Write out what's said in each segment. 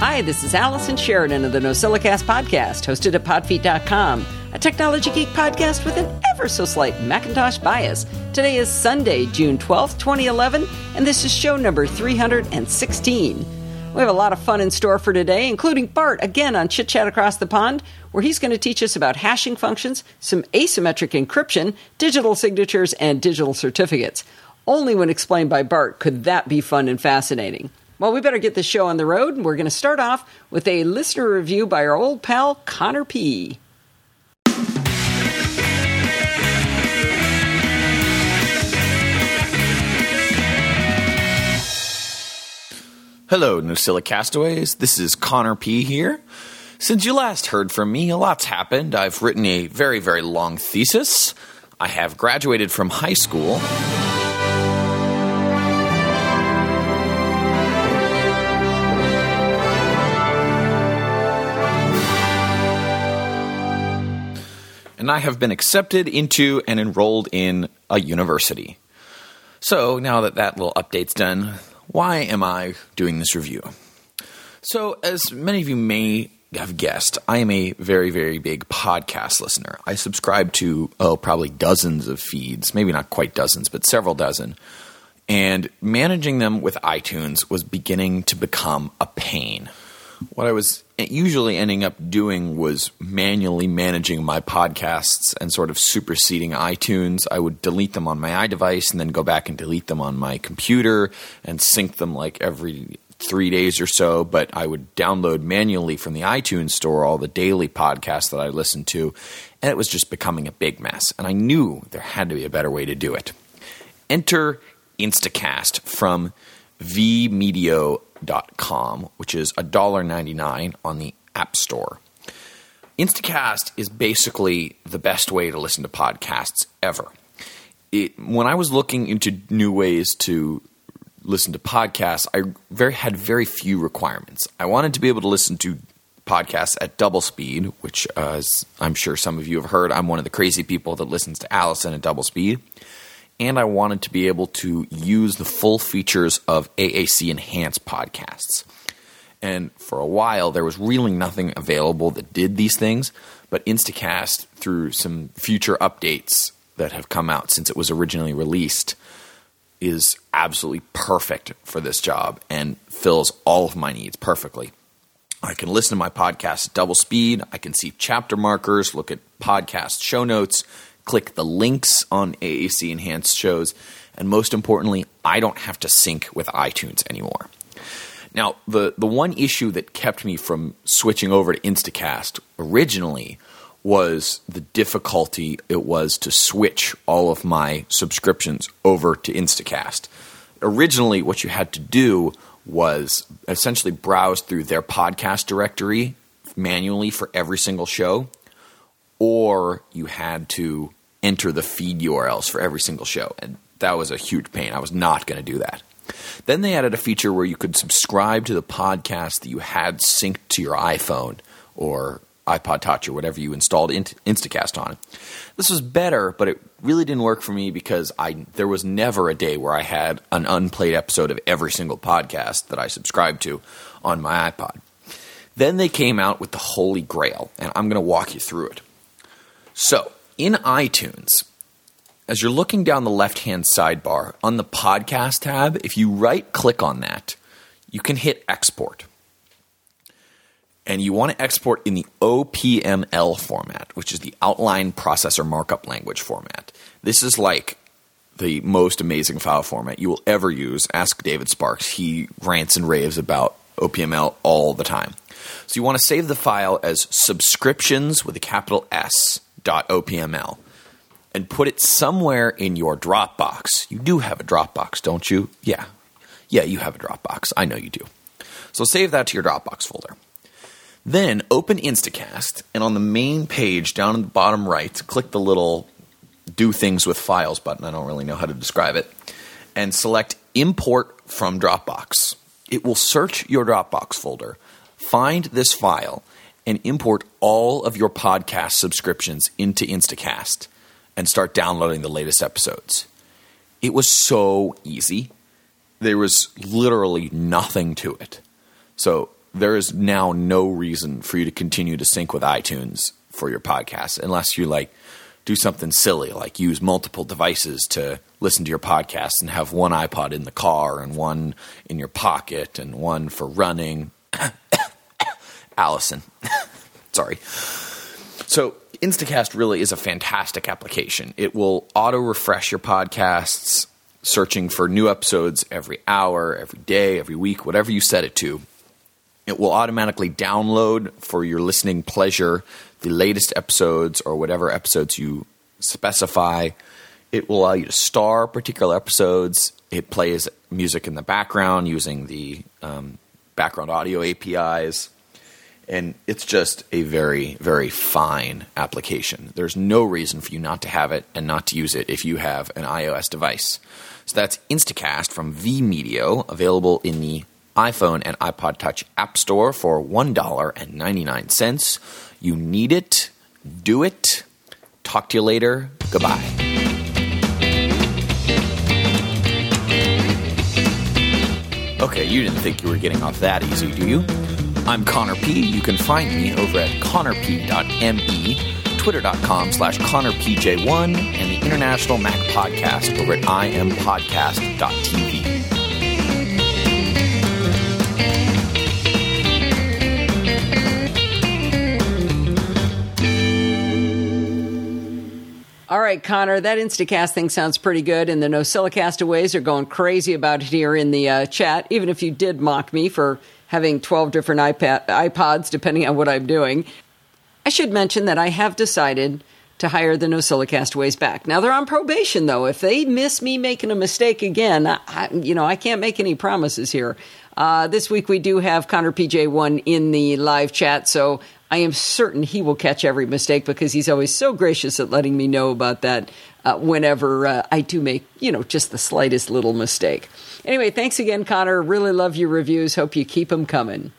Hi, this is Allison Sheridan of the NosillaCast podcast, hosted at podfeet.com, a technology geek podcast with an ever-so-slight Macintosh bias. Today is Sunday, June 12th, 2011, and this is show number 316. We have a lot of fun in store for today, including Bart again on Chit Chat Across the Pond, where he's going to teach us about hashing functions, some asymmetric encryption, digital signatures, and digital certificates. Only when explained by Bart could that be fun and fascinating. Well, we better get this show on the road, and we're going to start off with a listener review by our old pal, Connor P. Hello, Nosilla Castaways. This is Connor P. here. Since you last heard from me, a lot's happened. I've written a very, very long thesis. I have graduated from high school. And I have been accepted into and enrolled in a university. So now that that little update's done, why am I doing this review? So as many of you may have guessed, I am a very, very big podcast listener. I subscribe to, probably dozens of feeds, maybe not quite dozens, but several dozen. And managing them with iTunes was beginning to become a pain. What I was usually ending up doing was manually managing my podcasts and sort of superseding iTunes. I would delete them on my iDevice and then go back and delete them on my computer and sync them like every 3 days or so. But I would download manually from the iTunes store all the daily podcasts that I listened to, and it was just becoming a big mess. And I knew there had to be a better way to do it. Enter Instacast from vmedio.com, which is $1.99 on the App Store. Instacast is basically the best way to listen to podcasts ever. When I was looking into new ways to listen to podcasts, I had very few requirements. I wanted to be able to listen to podcasts at double speed, which, as I'm sure some of you have heard, I'm one of the crazy people that listens to Allison at double speed. And I wanted to be able to use the full features of AAC Enhanced podcasts. And for a while, there was really nothing available that did these things, but Instacast, through some future updates that have come out since it was originally released, is absolutely perfect for this job and fills all of my needs perfectly. I can listen to my podcast at double speed. I can see chapter markers, look at podcast show notes, click the links on AAC Enhanced shows, and most importantly, I don't have to sync with iTunes anymore. Now, the one issue that kept me from switching over to Instacast originally was the difficulty it was to switch all of my subscriptions over to Instacast. Originally, what you had to do was essentially browse through their podcast directory manually for every single show, or you had to enter the feed URLs for every single show, and that was a huge pain. I was not going to do that. Then they added a feature where you could subscribe to the podcast that you had synced to your iPhone or iPod Touch or whatever you installed Instacast on. This was better, but it really didn't work for me because there was never a day where I had an unplayed episode of every single podcast that I subscribed to on my iPod. Then they came out with the Holy Grail, and I'm going to walk you through it. So, in iTunes, as you're looking down the left-hand sidebar on the podcast tab, if you right-click on that, you can hit export. And you want to export in the OPML format, which is the Outline Processor Markup Language format. This is like the most amazing file format you will ever use. Ask David Sparks. He rants and raves about OPML all the time. So you want to save the file as subscriptions with a capital S .opml and put it somewhere in your Dropbox. You do have a Dropbox, don't you? Yeah, you have a Dropbox. I know you do. So save that to your Dropbox folder. Then open Instacast, and on the main page down in the bottom right, click the little Do Things with Files button. I don't really know how to describe it. And select Import from Dropbox. It will search your Dropbox folder, find this file, and import all of your podcast subscriptions into Instacast and start downloading the latest episodes. It was so easy. There was literally nothing to it. So there is now no reason for you to continue to sync with iTunes for your podcast unless you do something silly, like use multiple devices to listen to your podcast and have one iPod in the car and one in your pocket and one for running. Allison. Sorry. So Instacast really is a fantastic application. It will auto-refresh your podcasts, searching for new episodes every hour, every day, every week, whatever you set it to. It will automatically download for your listening pleasure the latest episodes or whatever episodes you specify. It will allow you to star particular episodes. It plays music in the background using the background audio APIs. And it's just a very, very fine application. There's no reason for you not to have it and not to use it if you have an iOS device. So that's Instacast from vMedio, available in the iPhone and iPod Touch App Store for $1.99. You need it. Do it. Talk to you later. Goodbye. Okay, you didn't think you were getting off that easy, do you? I'm Connor P. You can find me over at connorp.me, twitter.com/ConnorPJ1, and the International Mac Podcast over at impodcast.tv. All right, Connor, that Instacast thing sounds pretty good, and the NosillaCastaways are going crazy about it here in the chat, even if you did mock me for having 12 different iPods, depending on what I'm doing. I should mention that I have decided to hire the NosillaCastaways back. Now, they're on probation, though. If they miss me making a mistake again, I can't make any promises here. This week we do have Connor PJ1 in the live chat, so I am certain he will catch every mistake because he's always so gracious at letting me know about that whenever I do make, just the slightest little mistake. Anyway, thanks again, Connor. Really love your reviews. Hope you keep them coming.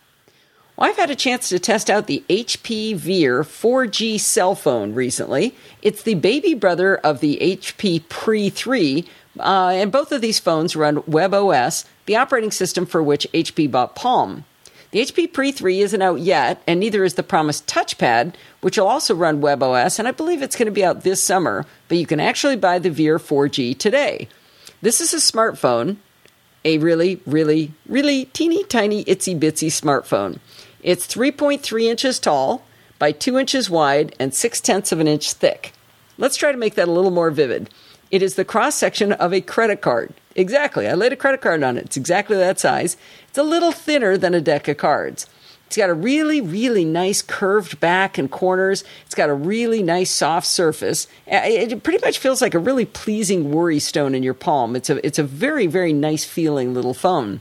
Well, I've had a chance to test out the HP Veer 4G cell phone recently. It's the baby brother of the HP Pre 3, and both of these phones run WebOS, the operating system for which HP bought Palm. The HP Pre 3 isn't out yet, and neither is the promised touchpad, which will also run WebOS, and I believe it's going to be out this summer, but you can actually buy the Veer 4G today. This is a smartphone, a really, really, really teeny tiny itsy bitsy smartphone. It's 3.3 inches tall by 2 inches wide and 0.6 of an inch thick. Let's try to make that a little more vivid. It is the cross-section of a credit card. Exactly. I laid a credit card on it. It's exactly that size. It's a little thinner than a deck of cards. It's got a really, really nice curved back and corners. It's got a really nice soft surface. It pretty much feels like a really pleasing worry stone in your palm. It's a very, very nice feeling little phone.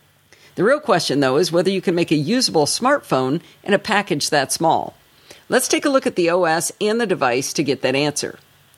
The real question, though, is whether you can make a usable smartphone in a package that small. Let's take a look at the OS and the device to get that answer.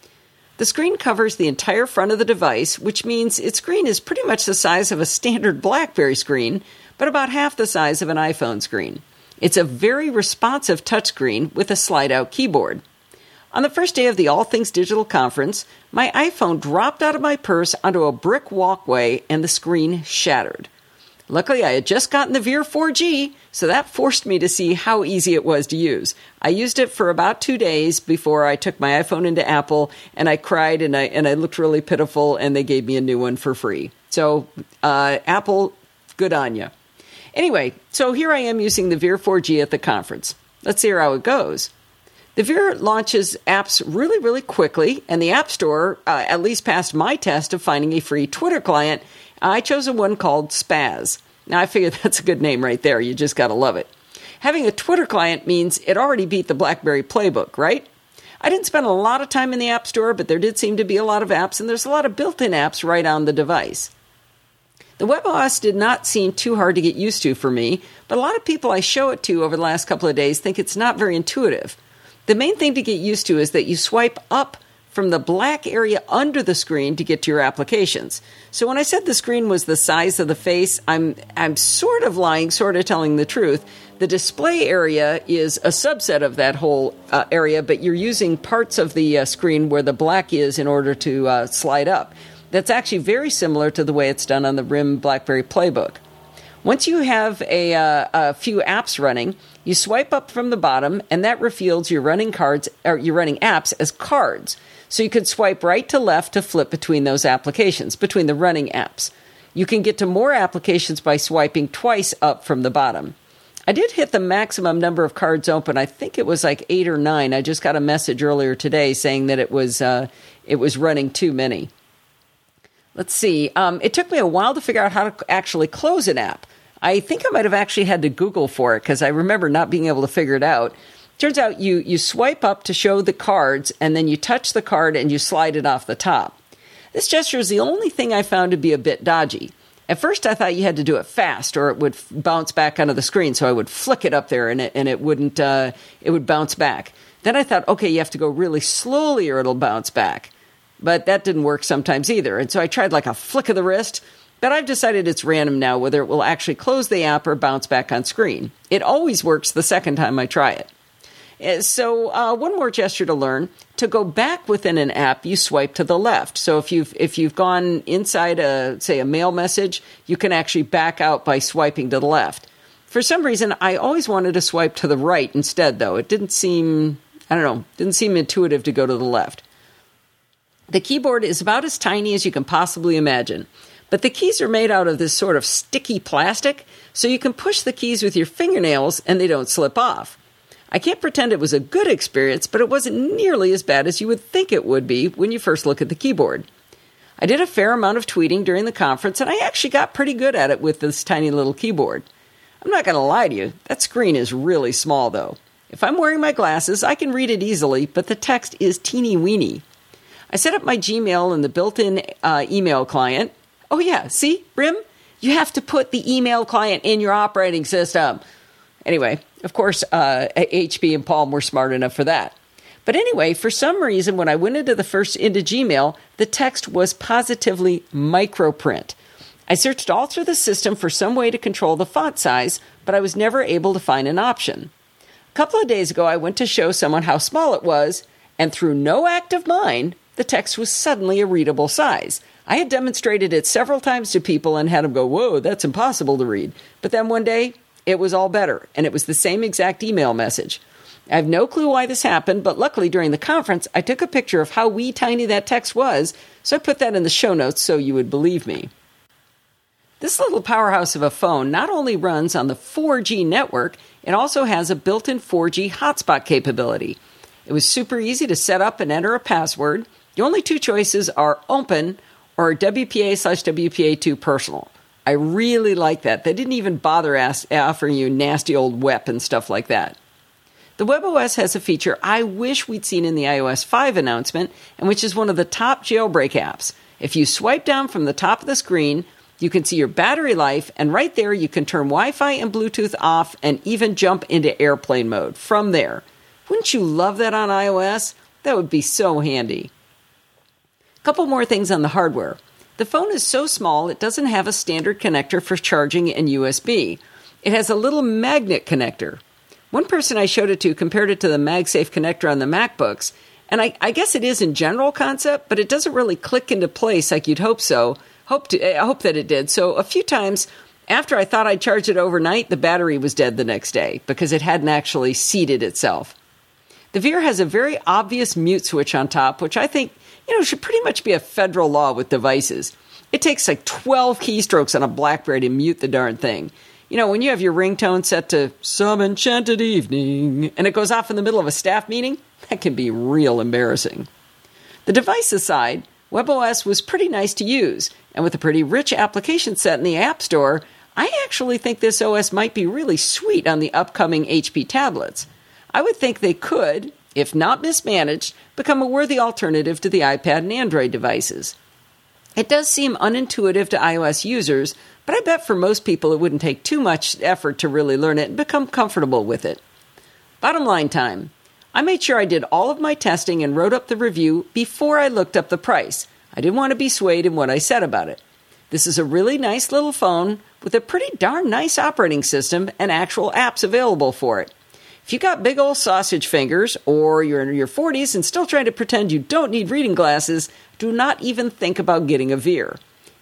The screen covers the entire front of the device, which means its screen is pretty much the size of a standard BlackBerry screen, but about half the size of an iPhone screen. It's a very responsive touchscreen with a slide-out keyboard. On the first day of the All Things Digital conference, my iPhone dropped out of my purse onto a brick walkway and the screen shattered. Luckily, I had just gotten the Veer 4G, so that forced me to see how easy it was to use. I used it for about 2 days before I took my iPhone into Apple, and I cried and I looked really pitiful, and they gave me a new one for free. So, Apple, good on you. Anyway, so here I am using the Veer 4G at the conference. Let's see how it goes. The Veer launches apps really, really quickly, and the App Store at least passed my test of finding a free Twitter client. I chose one called Spaz. Now, I figured that's a good name right there. You just got to love it. Having a Twitter client means it already beat the BlackBerry playbook, right? I didn't spend a lot of time in the App Store, but there did seem to be a lot of apps, and there's a lot of built-in apps right on the device. The WebOS did not seem too hard to get used to for me, but a lot of people I show it to over the last couple of days think it's not very intuitive. The main thing to get used to is that you swipe up from the black area under the screen to get to your applications. So when I said the screen was the size of the face, I'm sort of lying, sort of telling the truth. The display area is a subset of that whole area, but you're using parts of the screen where the black is in order to slide up. That's actually very similar to the way it's done on the RIM BlackBerry playbook. Once you have a few apps running, you swipe up from the bottom, and that reveals your running cards or your running apps as cards. So you can swipe right to left to flip between those applications, between the running apps. You can get to more applications by swiping twice up from the bottom. I did hit the maximum number of cards open. I think it was like 8 or 9. I just got a message earlier today saying that it was running too many. Let's see. It took me a while to figure out how to actually close an app. I think I might have actually had to Google for it because I remember not being able to figure it out. Turns out you swipe up to show the cards, and then you touch the card and you slide it off the top. This gesture is the only thing I found to be a bit dodgy. At first, I thought you had to do it fast, or it would bounce back onto the screen. So I would flick it up there, and it wouldn't. It would bounce back. Then I thought, okay, you have to go really slowly, or it'll bounce back. But that didn't work sometimes either. And so I tried like a flick of the wrist. But I've decided it's random now whether it will actually close the app or bounce back on screen. It always works the second time I try it. So one more gesture to learn. To go back within an app, you swipe to the left. So if you've gone inside a mail message, you can actually back out by swiping to the left. For some reason, I always wanted to swipe to the right instead, though. It didn't seem intuitive to go to the left. The keyboard is about as tiny as you can possibly imagine. But the keys are made out of this sort of sticky plastic, so you can push the keys with your fingernails and they don't slip off. I can't pretend it was a good experience, but it wasn't nearly as bad as you would think it would be when you first look at the keyboard. I did a fair amount of tweeting during the conference, and I actually got pretty good at it with this tiny little keyboard. I'm not going to lie to you, that screen is really small, though. If I'm wearing my glasses, I can read it easily, but the text is teeny-weeny. I set up my Gmail in the built-in email client. Oh yeah, see, Brim? You have to put the email client in your operating system. Anyway, of course, HP and Palm were smart enough for that. But anyway, for some reason, when I went into Gmail, the text was positively microprint. I searched all through the system for some way to control the font size, but I was never able to find an option. A couple of days ago, I went to show someone how small it was, and through no act of mine, the text was suddenly a readable size. I had demonstrated it several times to people and had them go, whoa, that's impossible to read. But then one day, it was all better, and it was the same exact email message. I have no clue why this happened, but luckily during the conference, I took a picture of how wee tiny that text was, so I put that in the show notes so you would believe me. This little powerhouse of a phone not only runs on the 4G network, it also has a built-in 4G hotspot capability. It was super easy to set up and enter a password. The only two choices are open or WPA/WPA2 personal. I really like that. They didn't even bother offering you nasty old WEP and stuff like that. The WebOS has a feature I wish we'd seen in the iOS 5 announcement, and which is one of the top jailbreak apps. If you swipe down from the top of the screen, you can see your battery life, and right there you can turn Wi-Fi and Bluetooth off and even jump into airplane mode from there. Wouldn't you love that on iOS? That would be so handy. Couple more things on the hardware. The phone is so small it doesn't have a standard connector for charging and USB. It has a little magnet connector. One person I showed it to compared it to the MagSafe connector on the MacBooks, and I guess it is in general concept, but it doesn't really click into place like you'd hope so. I hope that it did. So a few times after I thought I'd charge it overnight, the battery was dead the next day because it hadn't actually seated itself. The Veer has a very obvious mute switch on top, which I think should pretty much be a federal law with devices. It takes like 12 keystrokes on a BlackBerry to mute the darn thing. When you have your ringtone set to Some Enchanted Evening, and it goes off in the middle of a staff meeting, that can be real embarrassing. The devices side, WebOS was pretty nice to use, and with a pretty rich application set in the App Store, I actually think this OS might be really sweet on the upcoming HP tablets. I would think they could, if not mismanaged, become a worthy alternative to the iPad and Android devices. It does seem unintuitive to iOS users, but I bet for most people it wouldn't take too much effort to really learn it and become comfortable with it. Bottom line time. I made sure I did all of my testing and wrote up the review before I looked up the price. I didn't want to be swayed in what I said about it. This is a really nice little phone with a pretty darn nice operating system and actual apps available for it. If you got big old sausage fingers, or you're in your 40s and still trying to pretend you don't need reading glasses, do not even think about getting a Veer.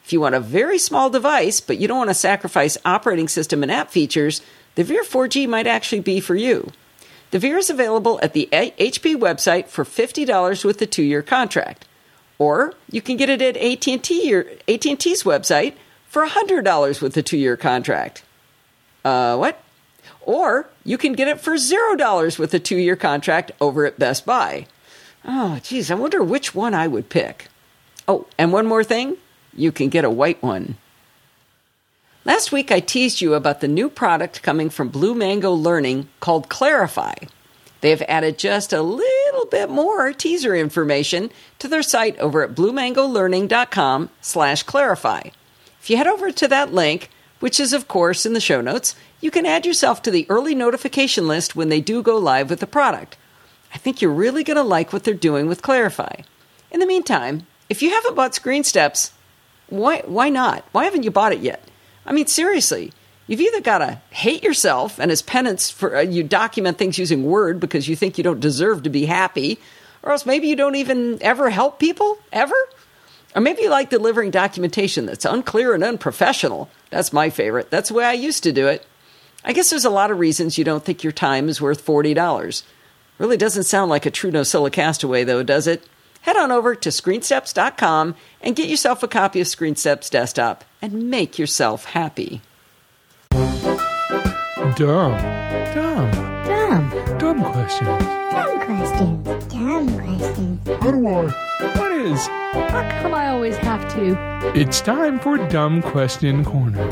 If you want a very small device, but you don't want to sacrifice operating system and app features, the Veer 4G might actually be for you. The Veer is available at the HP website for $50 with the 2-year contract. Or you can get it at AT&T's website for $100 with the 2-year contract. What? Or you can get it for $0 with the 2-year contract over at Best Buy. Oh, geez, I wonder which one I would pick. Oh, and one more thing. You can get a white one. Last week I teased you about the new product coming from Blue Mango Learning called Clarify. They have added just a little bit more teaser information to their site over at bluemangolearning.com/clarify. If you head over to that link, which is of course in the show notes, you can add yourself to the early notification list when they do go live with the product. I think you're really going to like what they're doing with Clarify. In the meantime, if you haven't bought ScreenSteps, why not? Why haven't you bought it yet? I mean, seriously, you've either got to hate yourself and as penance for you document things using Word because you think you don't deserve to be happy, or else maybe you don't even ever help people, ever? Or maybe you like delivering documentation that's unclear and unprofessional. That's my favorite. That's the way I used to do it. I guess there's a lot of reasons you don't think your time is worth $40. Really doesn't sound like a true Nosilla Castaway, though, does it? Head on over to ScreenSteps.com and get yourself a copy of ScreenSteps Desktop and make yourself happy. Dumb questions. How come I always have to? It's time for Dumb Question Corner.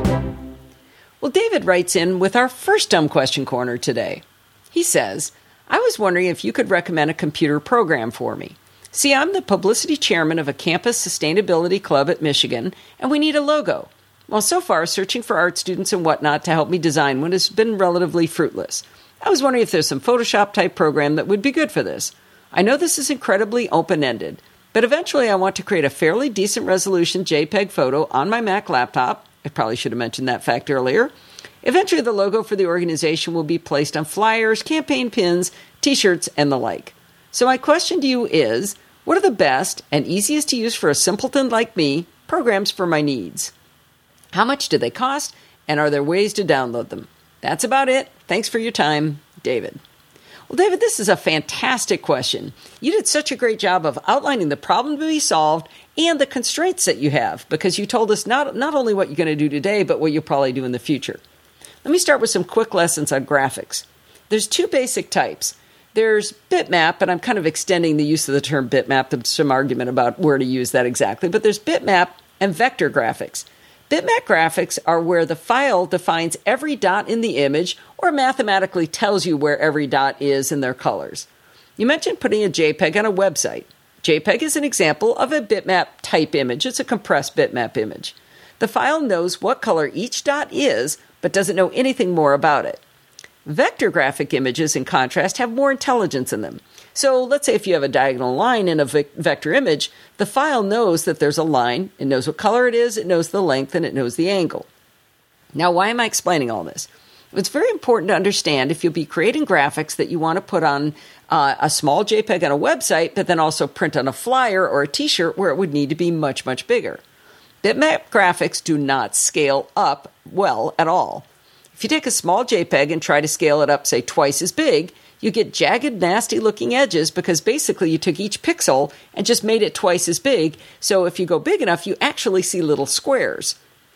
Well, David writes in with our first Dumb Question Corner today. He says, I was wondering if you could recommend a computer program for me. See, I'm the publicity chairman of a campus sustainability club at Michigan, and we need a logo. Well, so far, searching for art students and whatnot to help me design one has been relatively fruitless. I was wondering if there's some Photoshop-type program that would be good for this. I know this is incredibly open-ended, but eventually I want to create a fairly decent resolution JPEG photo on my Mac laptop. I probably should have mentioned that fact earlier. Eventually, the logo for the organization will be placed on flyers, campaign pins, T-shirts, and the like. So my question to you is, what are the best and easiest to use for a simpleton like me programs for my needs? How much do they cost, and are there ways to download them? That's about it. Thanks for your time, David. Well, David, this is a fantastic question. You did such a great job of outlining the problem to be solved and the constraints that you have, because you told us not only what you're going to do today, but what you'll probably do in the future. Let me start with some quick lessons on graphics. There's 2 basic types. There's bitmap, and I'm kind of extending the use of the term bitmap. There's some argument about where to use that exactly, but there's bitmap and vector graphics. Bitmap graphics are where the file defines every dot in the image or mathematically tells you where every dot is in their colors. You mentioned putting a JPEG on a website. JPEG is an example of a bitmap type image. It's a compressed bitmap image. The file knows what color each dot is, but doesn't know anything more about it. Vector graphic images, in contrast, have more intelligence in them. So let's say if you have a diagonal line in a vector image, the file knows that there's a line, it knows what color it is, it knows the length, and it knows the angle. Now, why am I explaining all this? It's very important to understand if you'll be creating graphics that you want to put on a small JPEG on a website, but then also print on a flyer or a T-shirt where it would need to be much, much bigger. Bitmap graphics do not scale up well at all. If you take a small JPEG and try to scale it up, say, twice as big, you get jagged, nasty-looking edges because basically you took each pixel and just made it twice as big. So if you go big enough, you actually see little squares.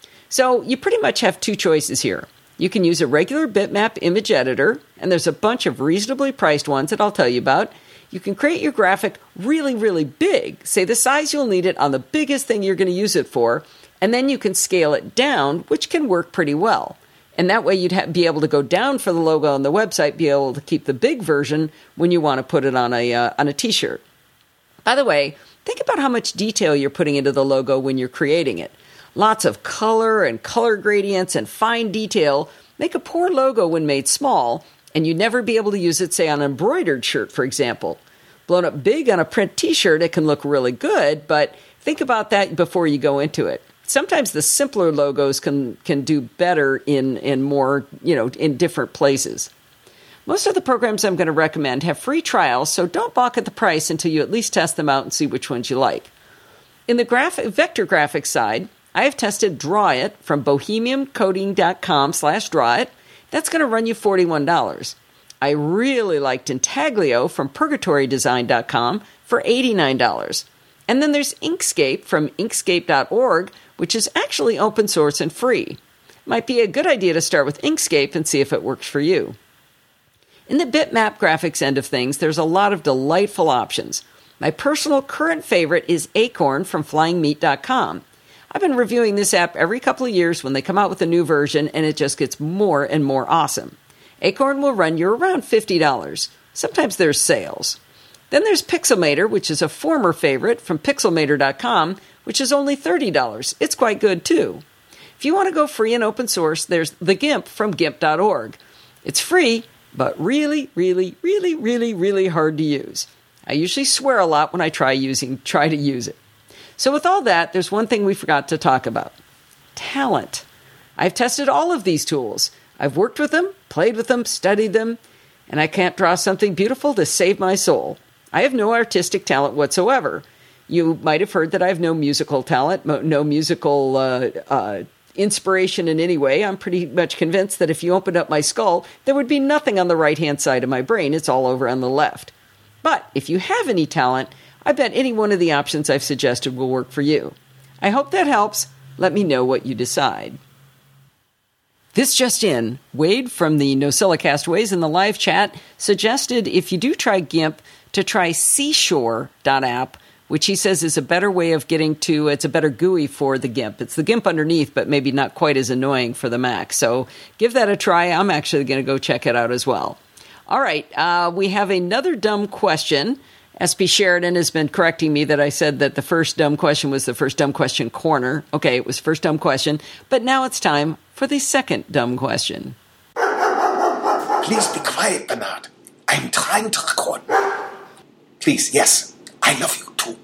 So you pretty much have 2 choices here. You can use a regular bitmap image editor, and there's a bunch of reasonably priced ones that I'll tell you about. You can create your graphic really, really big, say the size you'll need it on the biggest thing you're going to use it for, and then you can scale it down, which can work pretty well. And that way you'd be able to go down for the logo on the website, be able to keep the big version when you want to put it on a T-shirt. By the way, think about how much detail you're putting into the logo when you're creating it. Lots of color and color gradients and fine detail make a poor logo when made small, and you'd never be able to use it, say, on an embroidered shirt, for example. Blown up big on a print T-shirt, it can look really good, but think about that before you go into it. Sometimes the simpler logos can do better in more, in different places. Most of the programs I'm going to recommend have free trials, so don't balk at the price until you at least test them out and see which ones you like. In the vector graphics side, I have tested Drawit from bohemiancoding.com/drawit. That's going to run you $41. I really liked Intaglio from purgatorydesign.com for $89. And then there's Inkscape from inkscape.org, which is actually open source and free. Might be a good idea to start with Inkscape and see if it works for you. In the bitmap graphics end of things, there's a lot of delightful options. My personal current favorite is Acorn from flyingmeat.com. I've been reviewing this app every couple of years when they come out with a new version, and it just gets more and more awesome. Acorn will run you around $50. Sometimes there's sales. Then there's Pixelmator, which is a former favorite from pixelmator.com, which is only $30. It's quite good, too. If you want to go free and open source, there's The GIMP from gimp.org. It's free, but really, really, really, really, really hard to use. I usually swear a lot when I try to use it. So with all that, there's one thing we forgot to talk about. Talent. I've tested all of these tools. I've worked with them, played with them, studied them, and I can't draw something beautiful to save my soul. I have no artistic talent whatsoever. You might have heard that I have no musical talent, no musical inspiration in any way. I'm pretty much convinced that if you opened up my skull, there would be nothing on the right-hand side of my brain. It's all over on the left. But if you have any talent, I bet any one of the options I've suggested will work for you. I hope that helps. Let me know what you decide. This just in, Wade from the NosillaCast in the live chat suggested if you do try GIMP to try Seashore.app, which he says is a better way of getting to, it's a better GUI for the GIMP. It's the GIMP underneath, but maybe not quite as annoying for the Mac. So give that a try. I'm actually going to go check it out as well. All right, we have another dumb question. S.P. Sheridan has been correcting me that I said that the first dumb question was the first dumb question corner. Okay, it was first dumb question, but now it's time for the second dumb question. Please be quiet, Bernard. I'm trying to record. Please, yes, I love you too.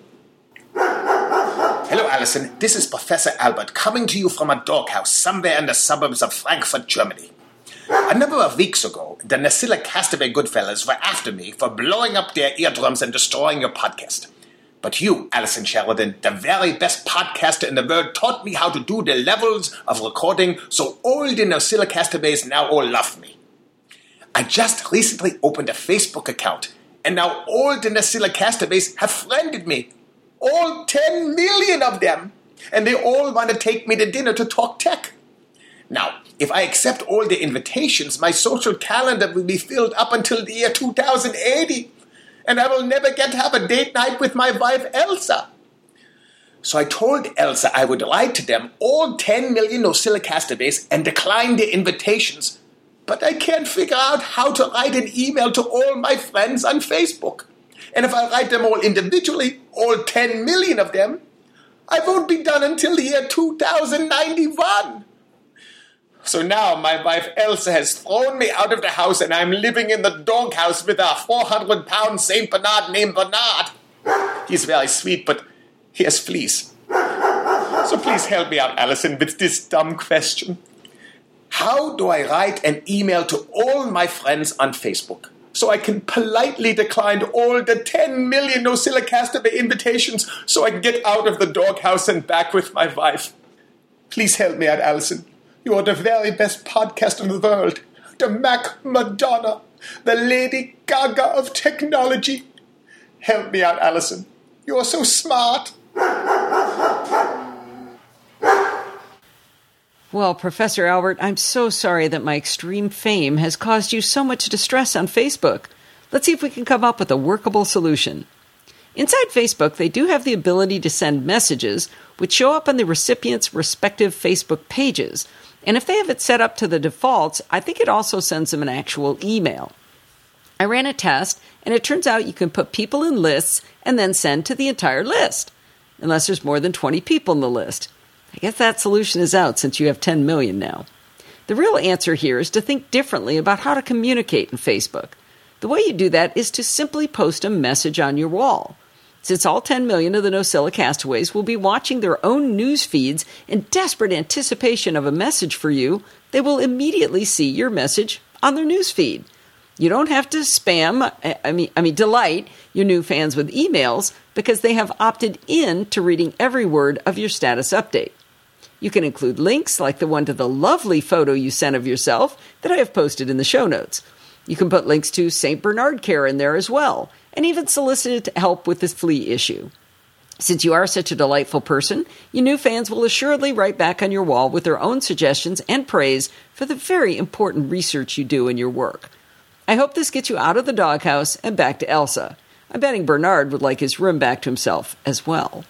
Hello, Alison. This is Professor Albert coming to you from a doghouse somewhere in the suburbs of Frankfurt, Germany. A number of weeks ago, the Nosilla Castaway Goodfellas were after me for blowing up their eardrums and destroying your podcast. But you, Alison Sheridan, the very best podcaster in the world, taught me how to do the levels of recording, so all the Nosilla Castaways now all love me. I just recently opened a Facebook account, and now all the Nosilla Castaways have friended me. All 10 million of them. And they all want to take me to dinner to talk tech. Now, if I accept all the invitations, my social calendar will be filled up until the year 2080. And I will never get to have a date night with my wife, Elsa. So I told Elsa I would write to them, all 10 million Nosilla Castaways, and decline their invitations. But I can't figure out how to write an email to all my friends on Facebook. And if I write them all individually, all 10 million of them, I won't be done until the year 2091. So now my wife Elsa has thrown me out of the house and I'm living in the doghouse with a 400-pound St. Bernard named Bernard. He's very sweet, but he has fleas. So please help me out, Alison, with this dumb question. How do I write an email to all my friends on Facebook so I can politely decline all the 10 million Nosilla Castaway invitations so I can get out of the doghouse and back with my wife? Please help me out, Alison. You are the very best podcast in the world. The Mac Madonna. The Lady Gaga of technology. Help me out, Alison. You are so smart. Well, Professor Albert, I'm so sorry that my extreme fame has caused you so much distress on Facebook. Let's see if we can come up with a workable solution. Inside Facebook, they do have the ability to send messages, which show up on the recipient's respective Facebook pages. And if they have it set up to the defaults, I think it also sends them an actual email. I ran a test, and it turns out you can put people in lists and then send to the entire list, unless there's more than 20 people in the list. I guess that solution is out since you have 10 million now. The real answer here is to think differently about how to communicate in Facebook. The way you do that is to simply post a message on your wall. Since all 10 million of the Nosilla Castaways will be watching their own news feeds in desperate anticipation of a message for you, they will immediately see your message on their news feed. You don't have to spam, delight your new fans with emails because they have opted in to reading every word of your status update. You can include links like the one to the lovely photo you sent of yourself that I have posted in the show notes. You can put links to St. Bernard Care in there as well, and even solicit help with the flea issue. Since you are such a delightful person, your new fans will assuredly write back on your wall with their own suggestions and praise for the very important research you do in your work. I hope this gets you out of the doghouse and back to Elsa. I'm betting Bernard would like his room back to himself as well.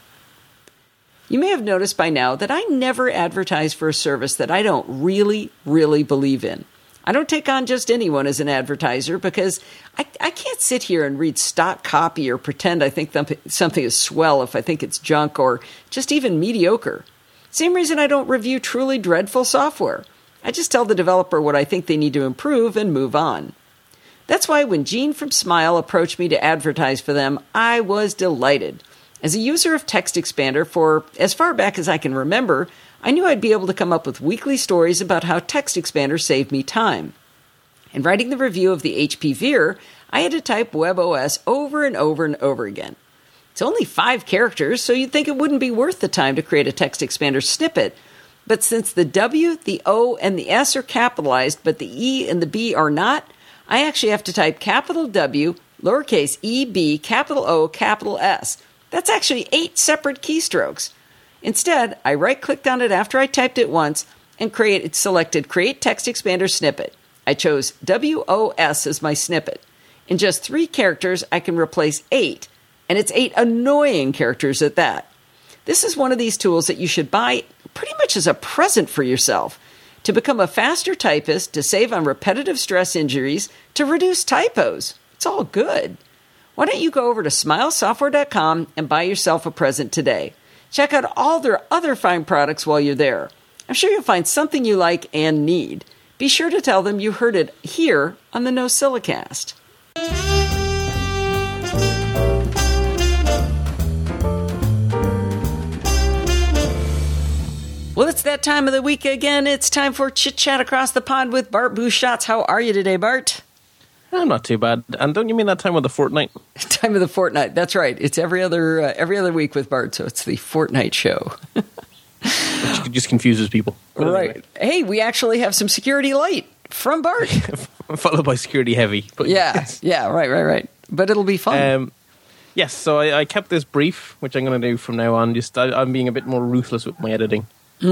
You may have noticed by now that I never advertise for a service that I don't really, really believe in. I don't take on just anyone as an advertiser because I can't sit here and read stock copy or pretend I think something is swell if I think it's junk or just even mediocre. Same reason I don't review truly dreadful software. I just tell the developer what I think they need to improve and move on. That's why when Gene from Smile approached me to advertise for them, I was delighted. As a user of Text Expander for as far back as I can remember, I knew I'd be able to come up with weekly stories about how Text Expander saved me time. In writing the review of the HP Veer, I had to type WebOS over and over and over again. It's only 5 characters, so you'd think it wouldn't be worth the time to create a Text Expander snippet. But since the W, the O, and the S are capitalized, but the E and the B are not, I actually have to type capital W, lowercase e, B, capital O, capital S. That's actually 8 separate keystrokes. Instead, I right-clicked on it after I typed it once and selected Create Text Expander Snippet. I chose WOS as my snippet. In just 3 characters, I can replace 8, and it's 8 annoying characters at that. This is one of these tools that you should buy pretty much as a present for yourself. To become a faster typist, to save on repetitive stress injuries, to reduce typos. It's all good. Why don't you go over to smilesoftware.com and buy yourself a present today? Check out all their other fine products while you're there. I'm sure you'll find something you like and need. Be sure to tell them you heard it here on the NosillaCast. Well, it's that time of the week again. It's time for Chit Chat Across the Pond with Bart Busschots. How are you today, Bart? I'm not too bad. And don't you mean that time of the fortnight? Time of the fortnight. That's right. It's every other week with Bart, so it's the fortnight show. Which just confuses people. But right. Anyway. Hey, we actually have some security light from Bart. Followed by security heavy. But yeah, right. But it'll be fun. Yes, so I kept this brief, which I'm going to do from now on. I'm being a bit more ruthless with my editing.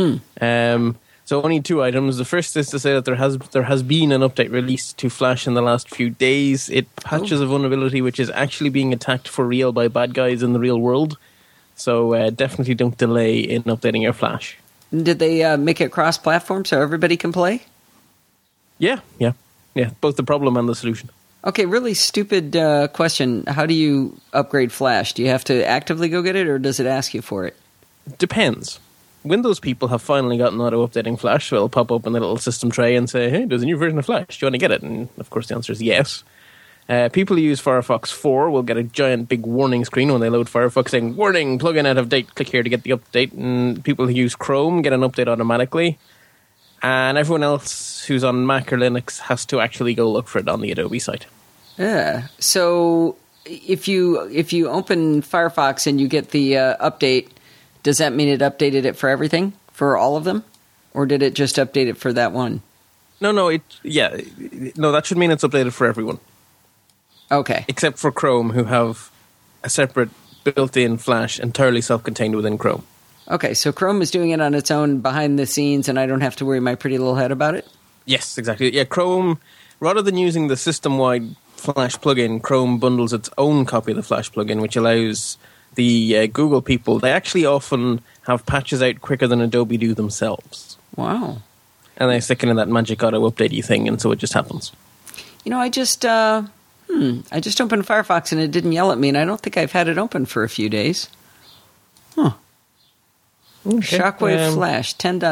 So only 2 items. The first is to say that there has been an update released to Flash in the last few days. It patches a vulnerability which is actually being attacked for real by bad guys in the real world. So definitely don't delay in updating your Flash. Did they make it cross-platform so everybody can play? Yeah. Both the problem and the solution. Okay, really stupid question. How do you upgrade Flash? Do you have to actively go get it, or does it ask you for it? Depends. Windows people have finally gotten auto-updating Flash, so it'll pop up in the little system tray and say, hey, there's a new version of Flash. Do you want to get it? And, of course, the answer is yes. People who use Firefox 4 will get a giant big warning screen when they load Firefox saying, warning, plugin out of date, click here to get the update. And people who use Chrome get an update automatically. And everyone else who's on Mac or Linux has to actually go look for it on the Adobe site. Yeah. So if you open Firefox and you get the update, does that mean it updated it for everything, for all of them? Or did it just update it for that one? No, that should mean it's updated for everyone. Okay. Except for Chrome, who have a separate built-in Flash entirely self-contained within Chrome. Okay, so Chrome is doing it on its own behind the scenes, and I don't have to worry my pretty little head about it? Yes, exactly. Yeah, Chrome, rather than using the system-wide Flash plugin, Chrome bundles its own copy of the Flash plugin, which allows the Google people, they actually often have patches out quicker than Adobe do themselves. Wow. And they stick it in that magic auto-updatey thing, and so it just happens. You know, I just opened Firefox and it didn't yell at me, and I don't think I've had it open for a few days. Huh. Okay. Shockwave Flash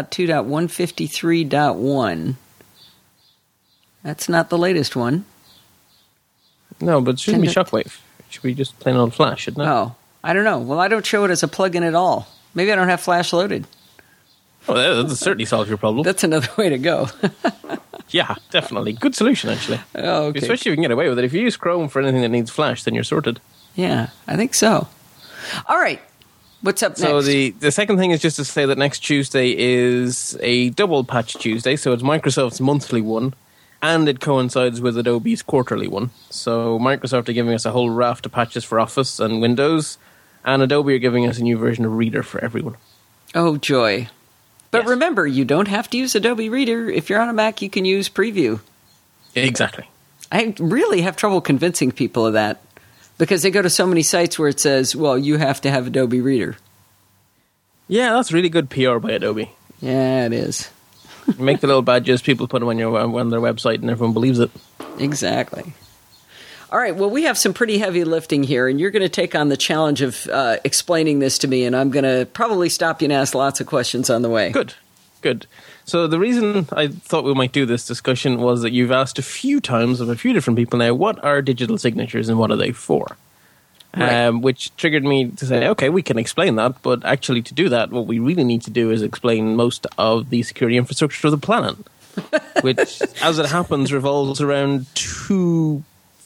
10.2.153.1. That's not the latest one. No, but it shouldn't be Shockwave. It should be just plain old Flash, shouldn't it? Oh, I don't know. Well, I don't show it as a plugin at all. Maybe I don't have Flash loaded. Oh, that certainly solves your problem. That's another way to go. Yeah, definitely. Good solution, actually. Oh, okay. Especially if you can get away with it. If you use Chrome for anything that needs Flash, then you're sorted. Yeah, I think so. All right. What's up next? So the second thing is just to say that next Tuesday is a double patch Tuesday. So it's Microsoft's monthly one, and it coincides with Adobe's quarterly one. So Microsoft are giving us a whole raft of patches for Office and Windows, and Adobe are giving us a new version of Reader for everyone. Oh, joy. But Yes. remember, you don't have to use Adobe Reader. If you're on a Mac, you can use Preview. Exactly. I really have trouble convincing people of that because they go to so many sites where it says, well, you have to have Adobe Reader. Yeah, that's really good PR by Adobe. Yeah, it is. Make the little badges, people put them on their website, and everyone believes it. Exactly. All right, well, we have some pretty heavy lifting here, and you're going to take on the challenge of explaining this to me, and I'm going to probably stop you and ask lots of questions on the way. Good. So the reason I thought we might do this discussion was that you've asked a few times of a few different people now, what are digital signatures and what are they for? Right. Which triggered me to say, okay, we can explain that, but actually to do that, what we really need to do is explain most of the security infrastructure of the planet, which, as it happens, revolves around two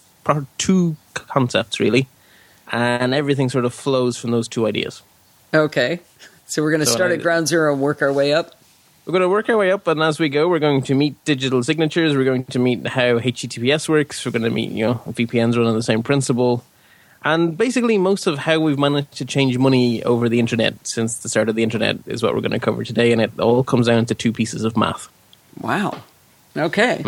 concepts, really, and everything sort of flows from those two ideas. Okay. So we're going to start at ground zero and work our way up? We're going to work our way up, and as we go, we're going to meet digital signatures, we're going to meet how HTTPS works, we're going to meet, VPNs run on the same principle, and basically most of how we've managed to change money over the internet since the start of the internet is what we're going to cover today, and it all comes down to two pieces of math. Wow. Okay.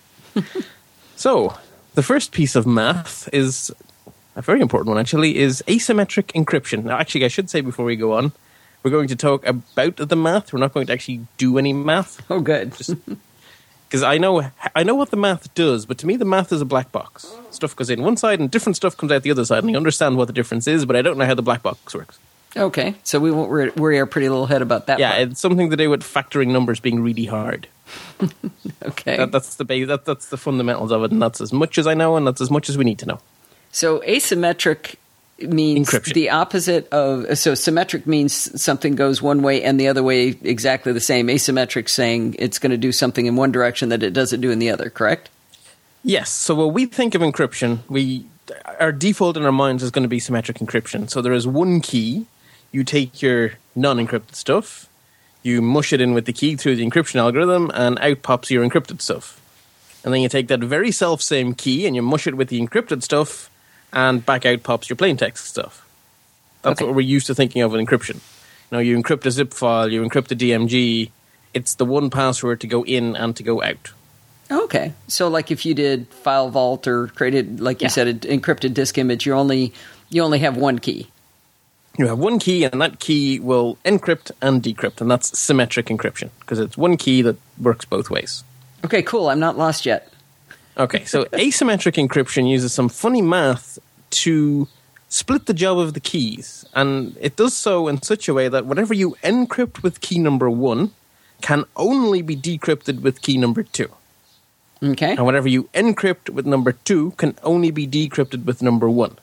So, the first piece of math is a very important one, actually, is asymmetric encryption. Now, actually, I should say before we go on, we're going to talk about the math. We're not going to actually do any math. Oh, good. Because I know what the math does, but to me, the math is a black box. Stuff goes in one side and different stuff comes out the other side, and I understand what the difference is, but I don't know how the black box works. Okay. So we won't worry our pretty little head about that. Yeah, part. it's something to do with factoring numbers being really hard. Okay. That's the base. That's the fundamentals of it, and that's as much as I know, and that's as much as we need to know. So asymmetric means Encryption. the opposite of... So symmetric means something goes one way and the other way exactly the same. Asymmetric saying it's going to do something in one direction that it doesn't do in the other, correct? Yes. So when we think of encryption, our default in our minds is going to be symmetric encryption. So there is one key. You take your non-encrypted stuff, you mush it in with the key through the encryption algorithm, and out pops your encrypted stuff. And then you take that very self-same key and you mush it with the encrypted stuff, and back out pops your plaintext stuff. That's what we're used to thinking of with encryption. You encrypt a zip file, you encrypt a DMG. It's the one password to go in and to go out. Okay. So like if you did File Vault or created, like you said, an encrypted disk image, you only have one key. You have one key, and that key will encrypt and decrypt, and that's symmetric encryption, because it's one key that works both ways. Okay, cool. I'm not lost yet. Okay, so asymmetric encryption uses some funny math to split the job of the keys, and it does so in such a way that whatever you encrypt with key number 1 can only be decrypted with key number 2. Okay. And whatever you encrypt with number 2 can only be decrypted with number 1.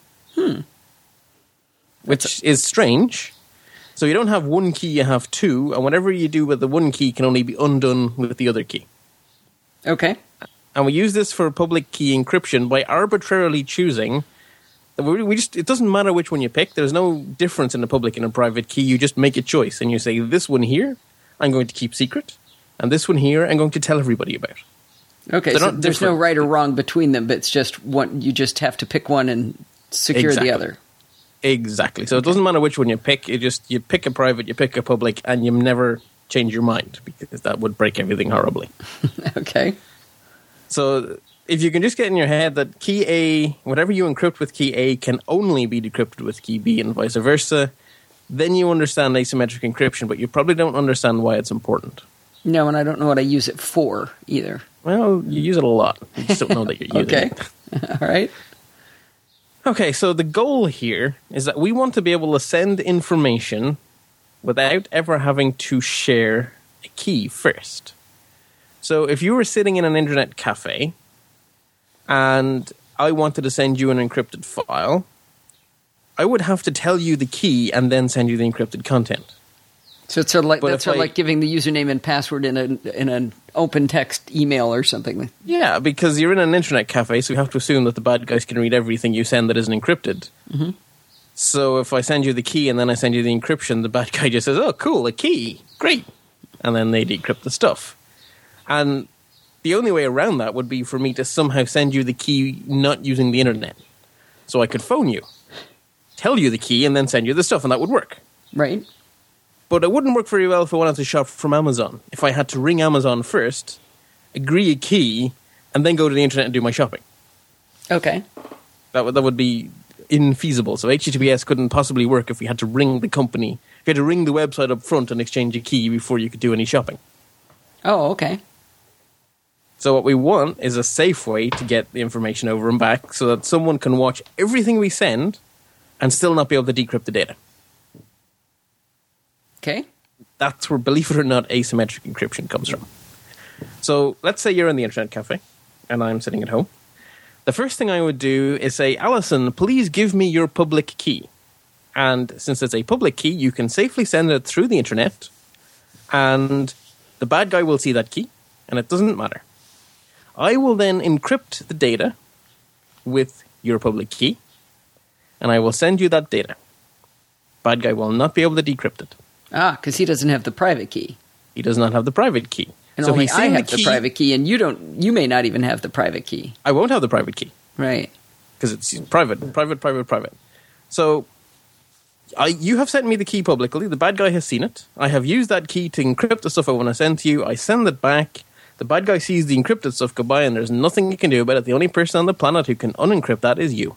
Which is strange. So you don't have one key, you have two, and whatever you do with the one key can only be undone with the other key. Okay. And we use this for public key encryption by arbitrarily choosing. It doesn't matter which one you pick. There's no difference in a public and a private key. You just make a choice, and you say, this one here, I'm going to keep secret, and this one here, I'm going to tell everybody about. Okay, so there's no right or wrong between them, but it's just one. You just have to pick one and secure the other. Exactly. So it doesn't matter which one you pick. You pick a private, you pick a public, and you never change your mind, because that would break everything horribly. Okay. So if you can just get in your head that key A, whatever you encrypt with key A can only be decrypted with key B and vice versa, then you understand asymmetric encryption, but you probably don't understand why it's important. No, and I don't know what I use it for either. Well, you use it a lot. You just don't know that you're using it. All right. Okay, so the goal here is that we want to be able to send information without ever having to share a key first. So if you were sitting in an internet cafe and I wanted to send you an encrypted file, I would have to tell you the key and then send you the encrypted content. So it's sort of like But that's if like giving the username and password in an open text email or something. Yeah, because you're in an internet cafe, so you have to assume that the bad guys can read everything you send that isn't encrypted. Mm-hmm. So if I send you the key and then I send you the encryption, the bad guy just says, "Oh, cool, a key, great," and then they decrypt the stuff. And the only way around that would be for me to somehow send you the key not using the internet. So I could phone you, tell you the key, and then send you the stuff, and that would work. Right. But it wouldn't work very well if I wanted to shop from Amazon. If I had to ring Amazon first, agree a key, and then go to the internet and do my shopping. Okay. That would be infeasible. So HTTPS couldn't possibly work if we had to ring the company. If you had to ring the website up front and exchange a key before you could do any shopping. Oh, okay. So what we want is a safe way to get the information over and back so that someone can watch everything we send and still not be able to decrypt the data. Okay. That's where, believe it or not, asymmetric encryption comes from. So let's say you're in the internet cafe and I'm sitting at home. The first thing I would do is say, "Alison, please give me your public key." And since it's a public key, you can safely send it through the internet and the bad guy will see that key and it doesn't matter. I will then encrypt the data with your public key and I will send you that data. Bad guy will not be able to decrypt it. Ah, because he doesn't have the private key. He does not have the private key. And so only he's I seen have the private key, and you may not even have the private key. I won't have the private key. Right. Because it's private. So you have sent me the key publicly. The bad guy has seen it. I have used that key to encrypt the stuff I want to send to you. I send it back. The bad guy sees the encrypted stuff go by, and there's nothing you can do about it. The only person on the planet who can unencrypt that is you.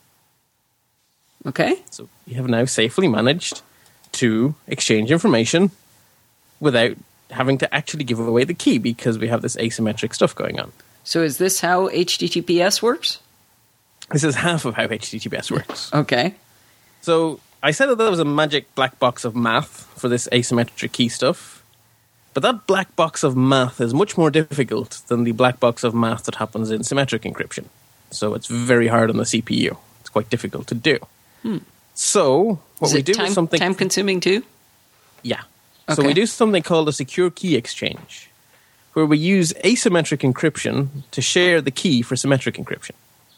Okay. So you have now safely managed to exchange information without having to actually give away the key because we have this asymmetric stuff going on. So is this how HTTPS works? This is half of how HTTPS works. Okay. So I said that there was a magic black box of math for this asymmetric key stuff, but that black box of math is much more difficult than the black box of math that happens in symmetric encryption. So it's very hard on the CPU. It's quite difficult to do. So what we do is something time-consuming too? Yeah. Okay. So we do something called a secure key exchange, where we use asymmetric encryption to share the key for symmetric encryption.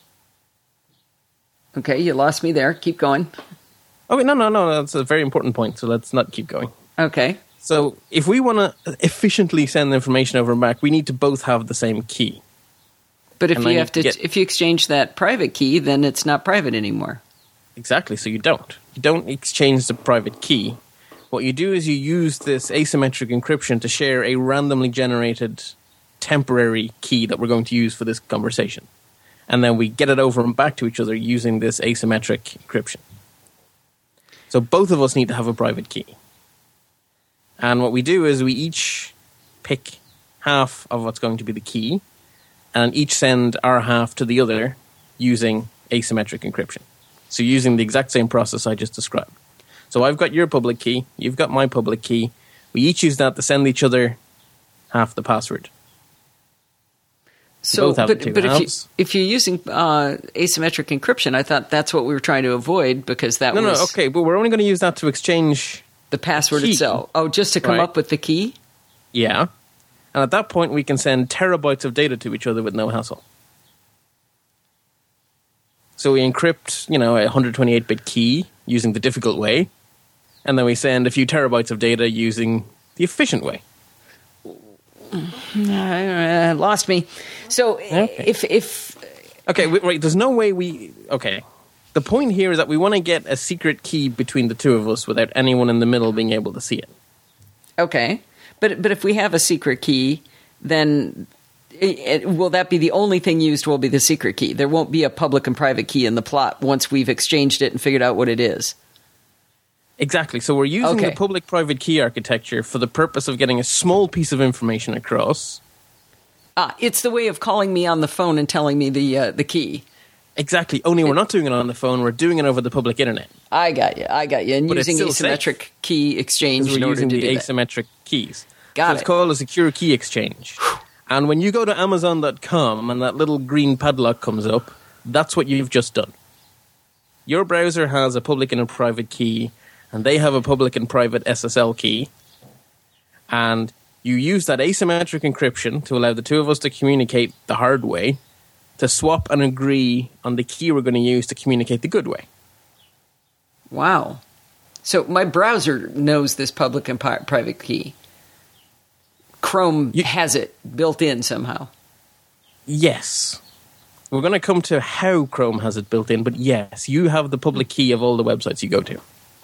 Okay, you lost me there. Keep going. Oh, wait, no. That's a very important point, so let's not keep going. Okay. So if we want to efficiently send information over and back, we need to both have the same key. But if if you exchange that private key, then it's not private anymore. Exactly, so you don't. You don't exchange the private key. What you do is you use this asymmetric encryption to share a randomly generated temporary key that we're going to use for this conversation. And then we get it over and back to each other using this asymmetric encryption. So both of us need to have a private key. And what we do is we each pick half of what's going to be the key and each send our half to the other using asymmetric encryption. So using the exact same process I just described. So I've got your public key, you've got my public key. We each use that to send each other half the password. So, but if you're using asymmetric encryption, I thought that's what we were trying to avoid because that was... No, okay, but we're only going to use that to exchange... The password itself. Oh, just to come up with the key? Yeah. And at that point, we can send terabytes of data to each other with no hassle. So we encrypt, a 128-bit key using the difficult way, and then we send a few terabytes of data using the efficient way. Lost me. So if okay, wait. There's no way we. Okay, the point here is that we want to get a secret key between the two of us without anyone in the middle being able to see it. Okay, but if we have a secret key, then. Will that be the only thing used will be the secret key? There won't be a public and private key in the plot once we've exchanged it and figured out what it is. Exactly. So we're using the public-private key architecture for the purpose of getting a small piece of information across. It's the way of calling me on the phone and telling me the key. Exactly. Only we're not doing it on the phone. We're doing it over the public internet. I got you. And but using asymmetric key exchange in order to do that. We're using the asymmetric keys. Got it. It's called a secure key exchange. And when you go to Amazon.com and that little green padlock comes up, that's what you've just done. Your browser has a public and a private key, and they have a public and private SSL key, and you use that asymmetric encryption to allow the two of us to communicate the hard way, to swap and agree on the key we're going to use to communicate the good way. Wow. So my browser knows this public and private key. Chrome has it built in somehow. Yes. We're going to come to how Chrome has it built in, but yes, you have the public key of all the websites you go to.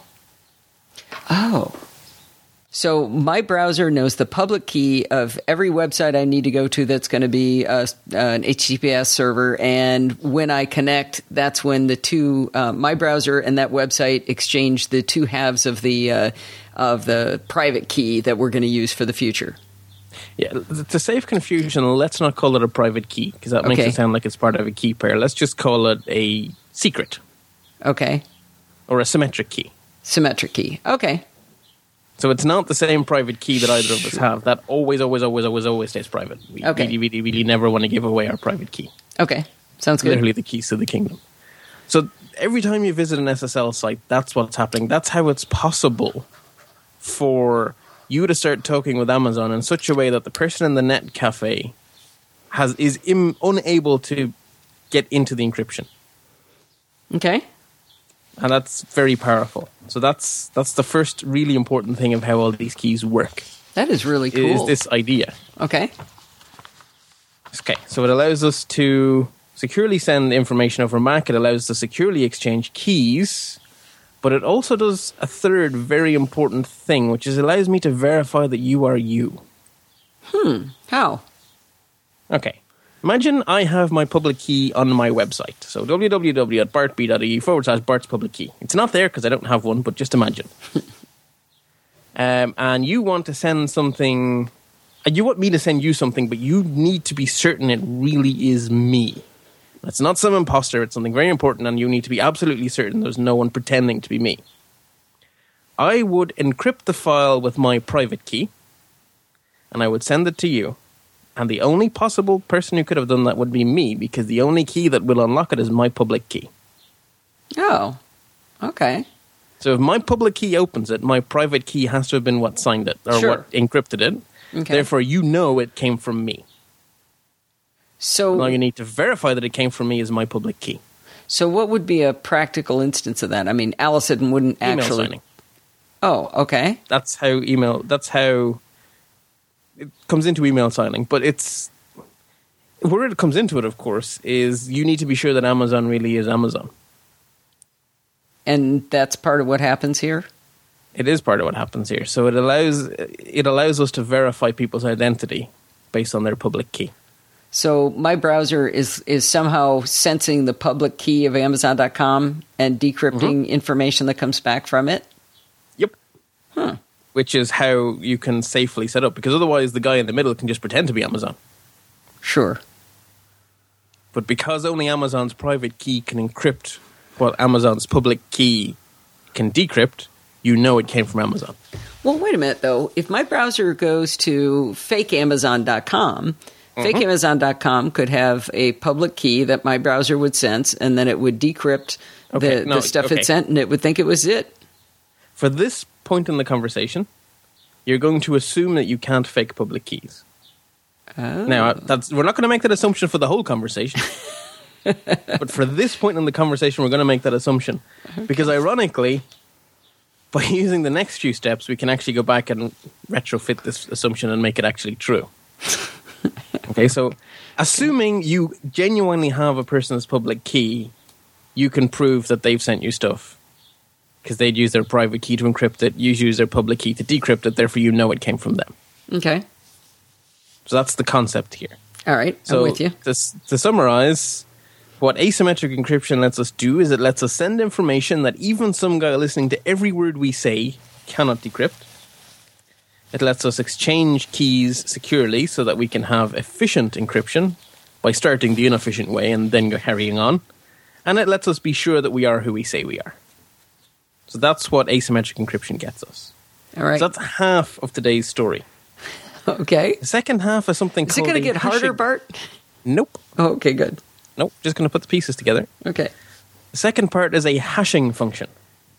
Oh. So my browser knows the public key of every website I need to go to that's going to be an HTTPS server, and when I connect, that's when the two my browser and that website exchange the two halves of the private key that we're going to use for the future. Yeah, to save confusion, let's not call it a private key, because that makes it sound like it's part of a key pair. Let's just call it a secret. Okay. Or a symmetric key. Symmetric key. Okay. So it's not the same private key that either of us have. That always stays private. We really never want to give away our private key. Okay. Sounds good. Literally the keys to the kingdom. So every time you visit an SSL site, that's what's happening. That's how it's possible for you to start talking with Amazon in such a way that the person in the net cafe is unable to get into the encryption. Okay. And that's very powerful. So that's the first really important thing of how all these keys work. That is really cool. Is this idea. Okay. Okay, so it allows us to securely send information over MAC. It allows us to securely exchange keys. But it also does a third very important thing, which is allows me to verify that you are you. How? Okay. Imagine I have my public key on my website. So www.bartb.ie/Bart's public key. It's not there because I don't have one, but just imagine. And you want to send something... You want me to send you something, but you need to be certain it really is me. It's not some imposter. It's something very important, and you need to be absolutely certain there's no one pretending to be me. I would encrypt the file with my private key, and I would send it to you. And the only possible person who could have done that would be me, because the only key that will unlock it is my public key. Oh, okay. So if my public key opens it, my private key has to have been what signed it, or what encrypted it. Okay. Therefore, you know it came from me. So now you need to verify that it came from me as my public key. So what would be a practical instance of that? I mean, Allison wouldn't email actually... signing. Oh, okay. That's how it comes into email signing. But where it comes into it, of course, is you need to be sure that Amazon really is Amazon. And that's part of what happens here? It is part of what happens here. So it allows us to verify people's identity based on their public key. So my browser is somehow sensing the public key of Amazon.com and decrypting information that comes back from it? Yep. Which is how you can safely set up, because otherwise the guy in the middle can just pretend to be Amazon. Sure. But because only Amazon's private key can encrypt what Amazon's public key can decrypt, you know it came from Amazon. Well, wait a minute, though. If my browser goes to fakeamazon.com... FakeAmazon.com could have a public key that my browser would sense, and then it would decrypt the stuff it sent, and it would think it was it. For this point in the conversation, you're going to assume that you can't fake public keys. Oh. Now, we're not going to make that assumption for the whole conversation. But for this point in the conversation, we're going to make that assumption. Okay. Because ironically, by using the next few steps, we can actually go back and retrofit this assumption and make it actually true. Okay, so assuming you genuinely have a person's public key, you can prove that they've sent you stuff. Because they'd use their private key to encrypt it, you use their public key to decrypt it, therefore you know it came from them. Okay. So that's the concept here. All right, I'm with you. To summarize, what asymmetric encryption lets us do is it lets us send information that even some guy listening to every word we say cannot decrypt. It lets us exchange keys securely so that we can have efficient encryption by starting the inefficient way and then carrying on. And it lets us be sure that we are who we say we are. So that's what asymmetric encryption gets us. All right. So that's half of today's story. Okay. The second half is something called... Is it going to get harder, Bart? Nope. Oh, okay, good. Nope, just going to put the pieces together. Okay. The second part is a hashing function.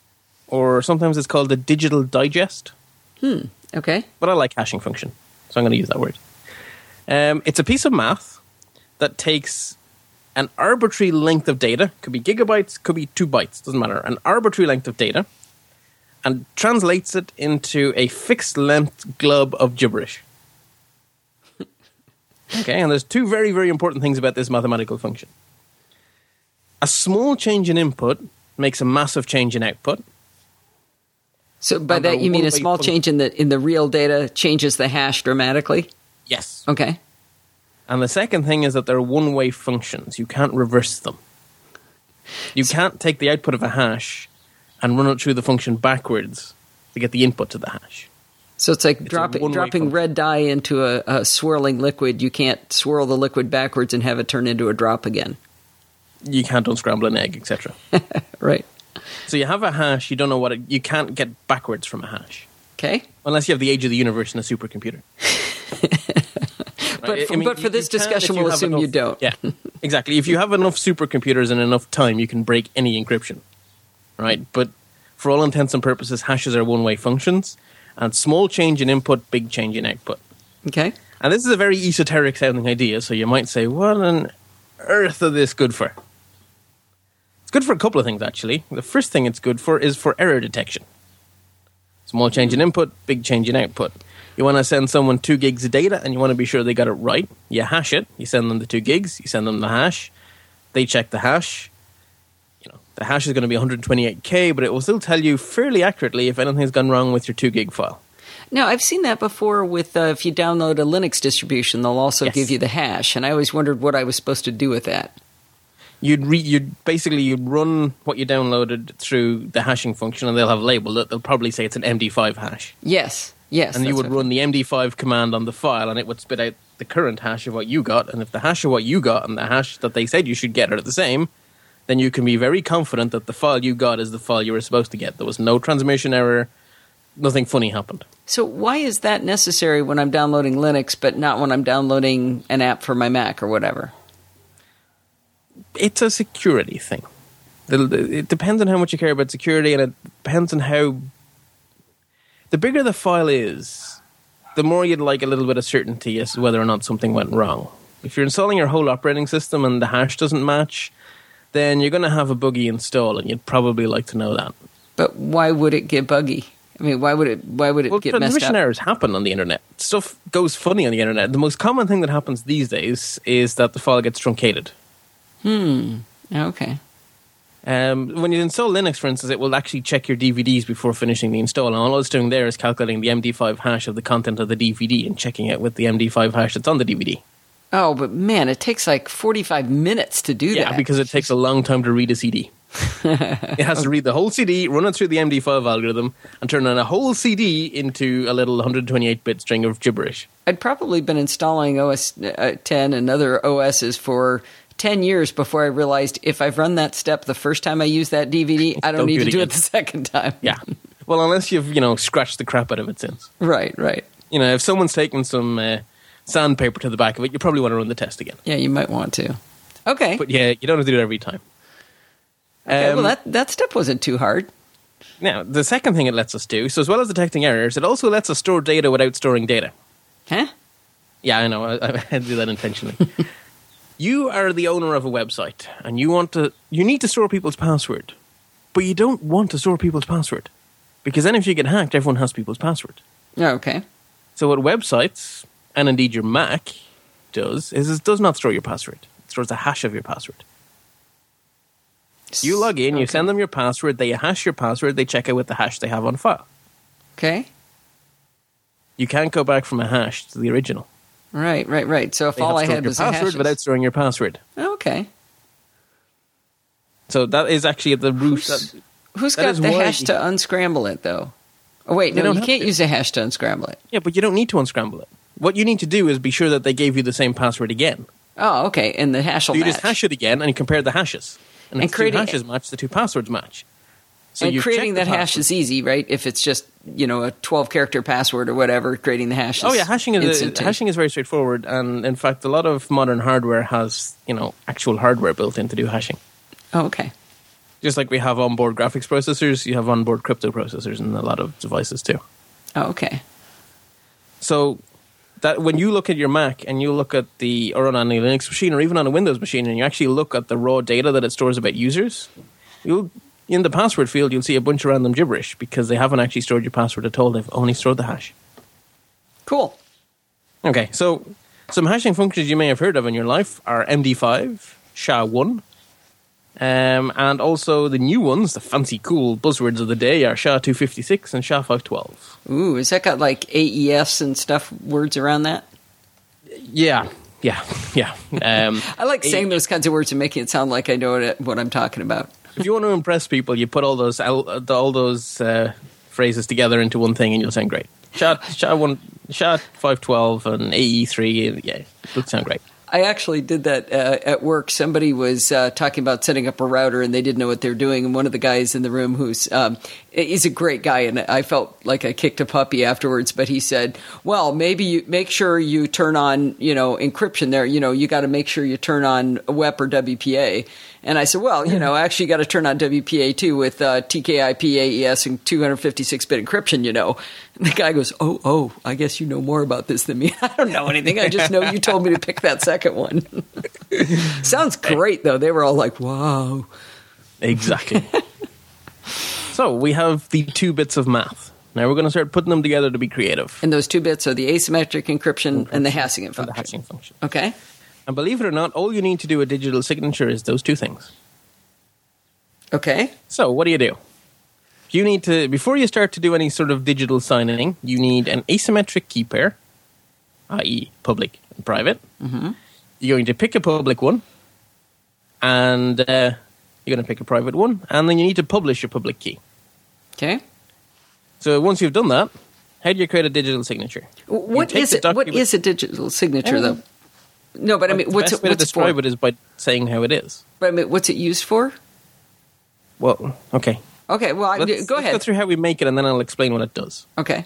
or sometimes it's called a digital digest. Okay. But I like hashing function, so I'm going to use that word. It's a piece of math that takes an arbitrary length of data, could be gigabytes, could be 2 bytes, doesn't matter, an arbitrary length of data, and translates it into a fixed length glob of gibberish. Okay, and there's 2 very, very important things about this mathematical function. A small change in input makes a massive change in output. So by that you mean a small change in the real data changes the hash dramatically? Yes. Okay. And the second thing is that they're one-way functions. You can't reverse them. You can't take the output of a hash and run it through the function backwards to get the input to the hash. So it's like dropping red dye into a swirling liquid. You can't swirl the liquid backwards and have it turn into a drop again. You can't unscramble an egg, etc. Right. So you have a hash, you don't know you can't get backwards from a hash. Okay. Unless you have the age of the universe in a supercomputer. But for this discussion, we'll assume you don't. Yeah, exactly. If you have enough supercomputers and enough time, you can break any encryption. Right? But for all intents and purposes, hashes are one-way functions. And small change in input, big change in output. Okay. And this is a very esoteric sounding idea, so you might say, what on earth is this good for? It's good for a couple of things, actually. The first thing it's good for is for error detection. Small change in input, big change in output. You want to send someone 2 gigs of data, and you want to be sure they got it right. You hash it. You send them the 2 gigs. You send them the hash. They check the hash. The hash is going to be 128K, but it will still tell you fairly accurately if anything's gone wrong with your 2 gig file. Now, I've seen that before with if you download a Linux distribution, they'll also Yes. give you the hash, and I always wondered what I was supposed to do with that. You'd run what you downloaded through the hashing function, and they'll have labeled it. They'll probably say it's an MD5 hash. Yes. And you that's would what- run the MD5 command on the file, and it would spit out the current hash of what you got. And if the hash of what you got and the hash that they said you should get are the same, then you can be very confident that the file you got is the file you were supposed to get. There was no transmission error. Nothing funny happened. So why is that necessary when I'm downloading Linux, but not when I'm downloading an app for my Mac or whatever? It's a security thing. It depends on how much you care about security, and it depends on how... The bigger the file is, the more you'd like a little bit of certainty as to whether or not something went wrong. If you're installing your whole operating system and the hash doesn't match, then you're going to have a buggy install, and you'd probably like to know that. But why would it get buggy? I mean, why would it get messed transmission up? errors happen on the internet. Stuff goes funny on the internet. The most common thing that happens these days is that the file gets truncated. Okay. When you install Linux, for instance, it will actually check your DVDs before finishing the install, and all it's doing there is calculating the MD5 hash of the content of the DVD and checking it with the MD5 hash that's on the DVD. Oh, but man, it takes like 45 minutes to do that. Yeah, because it takes a long time to read a CD. It has to read the whole CD, run it through the MD5 algorithm, and turn on a whole CD into a little 128-bit string of gibberish. I'd probably been installing OS 10 and other OSs for 10 years before I realized if I've run that step the first time I use that DVD, I don't need to do it the second time. Yeah. Well, unless you've, scratched the crap out of it since. Right. If someone's taken some sandpaper to the back of it, you probably want to run the test again. Yeah, you might want to. Okay. But yeah, you don't have to do it every time. Okay, well, that step wasn't too hard. Now, the second thing it lets us do, so as well as detecting errors, it also lets us store data without storing data. Huh? Yeah, I know. I had to do that intentionally. You are the owner of a website, and you need to store people's password, but you don't want to store people's password, because then if you get hacked, everyone has people's password. Okay. So what websites, and indeed your Mac, does, is it does not store your password. It stores a hash of your password. You log in, you send them your password, they hash your password, they check it with the hash they have on file. Okay. You can't go back from a hash to the original. Right. So if They all I have stored had your was a password hash. without storing your password. Okay. So that is actually at the root. Who's that got is the why- hash to unscramble it, though? Oh, wait, They no, don't you have can't to. use a hash to unscramble it. Yeah, but you don't need to unscramble it. What you need to do is be sure that they gave you the same password again. Oh, okay, and the hash will So you match. just hash it again and you compare the hashes. And if And the two creating- hashes match, the two passwords match. So and you've creating checked that the hash password. is easy, right? If it's just, a 12-character password or whatever, creating the hash is Oh yeah, hashing instant. is very straightforward, and in fact, a lot of modern hardware has actual hardware built in to do hashing. Oh, okay. Just like we have onboard graphics processors, you have onboard crypto processors in a lot of devices too. Oh, okay. So that when you look at your Mac and you look at or on a Linux machine or even on a Windows machine, and you actually look at the raw data that it stores about users, in the password field, you'll see a bunch of random gibberish because they haven't actually stored your password at all. They've only stored the hash. Cool. Okay, so some hashing functions you may have heard of in your life are MD5, SHA-1, and also the new ones, the fancy cool buzzwords of the day, are SHA-256 and SHA-512. Ooh, has that got like AES and stuff, words around that? Yeah. I like saying those kinds of words and making it sound like I know what I'm talking about. If you want to impress people, you put all those phrases together into one thing and you'll sound great. SHA-1, SHA-512 and AE3, yeah, it'll sound great. I actually did that at work. Somebody was talking about setting up a router, and they didn't know what they were doing. And one of the guys in the room, he's a great guy, and I felt like I kicked a puppy afterwards. But he said, "Well, maybe you make sure you turn on, encryption there. You got to make sure you turn on WEP or WPA." And I said, "Well, actually, you got to turn on WPA too with TKIP, AES, and 256-bit encryption. And the guy goes, "Oh, I guess you know more about this than me. I don't know anything. I just know you told me to pick that second one." Sounds great, though. They were all like, "Wow." Exactly. So we have the 2 bits of math. Now we're going to start putting them together to be creative. And those 2 bits are the asymmetric encryption and the hashing function. Okay. And believe it or not, all you need to do a digital signature is those 2 things. Okay. So what do? You need to, before you start to do any sort of digital signing, you need an asymmetric key pair, i.e. public and private. Mm-hmm. You're going to pick a public one, and you're going to pick a private one, and then you need to publish your public key. Okay. So once you've done that, how do you create a digital signature? What is it? What is a digital signature, though? No, but I mean, what's it? The best way to describe it is by saying how it is. But I mean, what's it used for? Well, okay. Okay, well, go ahead. Let's go through how we make it, and then I'll explain what it does. Okay.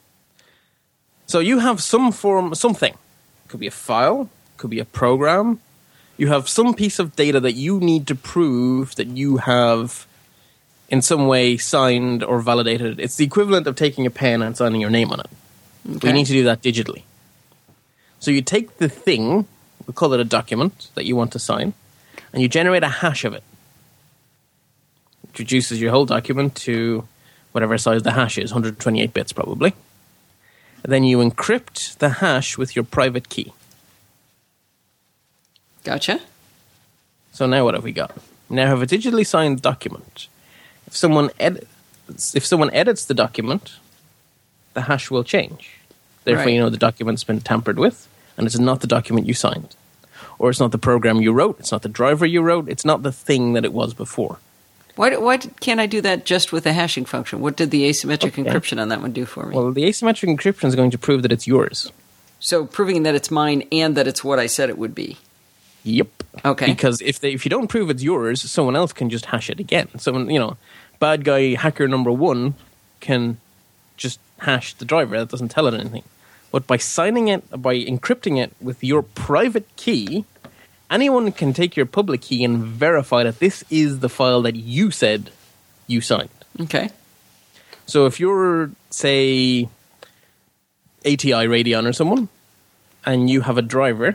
So you have something. It could be a file, could be a program. You have some piece of data that you need to prove that you have in some way signed or validated. It's the equivalent of taking a pen and signing your name on it. Okay. But you need to do that digitally. So you take the thing, we'll call it a document that you want to sign, and you generate a hash of it. Which reduces your whole document to whatever size the hash is, 128 bits probably. And then you encrypt the hash with your private key. Gotcha. So now what have we got? We now have a digitally signed document. If someone edits the document, the hash will change. Therefore, right. You know the document's been tampered with, and it's not the document you signed. Or it's not the program you wrote, it's not the driver you wrote, it's not the thing that it was before. Why can't I do that just with a hashing function? What did the asymmetric encryption on that one do for me? Well, the asymmetric encryption is going to prove that it's yours. So proving that it's mine and that it's what I said it would be. Yep. Okay. Because if you don't prove it's yours, someone else can just hash it again. Someone, bad guy hacker number 1 can just hash the driver. That doesn't tell it anything. But by encrypting it with your private key, anyone can take your public key and verify that this is the file that you said you signed. Okay. So if you're, say, ATI Radeon or someone, and you have a driver,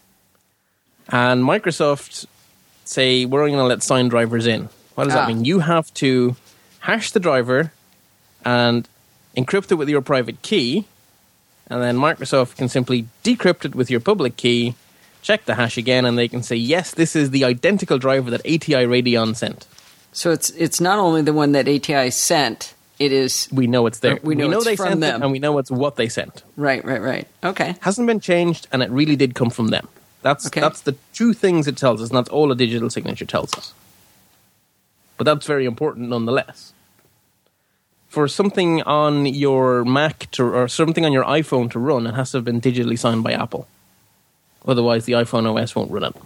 and Microsoft say, we're only going to let signed drivers in. What does that mean? You have to hash the driver and encrypt it with your private key, and then Microsoft can simply decrypt it with your public key, check the hash again, and they can say, yes, this is the identical driver that ATI Radeon sent. So it's not only the one that ATI sent, it is... We know it's there. We know it's they from sent them. It, and we know it's what they sent. Right. Okay. Hasn't been changed, and it really did come from them. That's the 2 things it tells us, and that's all a digital signature tells us. But that's very important nonetheless. For something on your Mac or something on your iPhone to run, it has to have been digitally signed by Apple. Otherwise, the iPhone OS won't run it.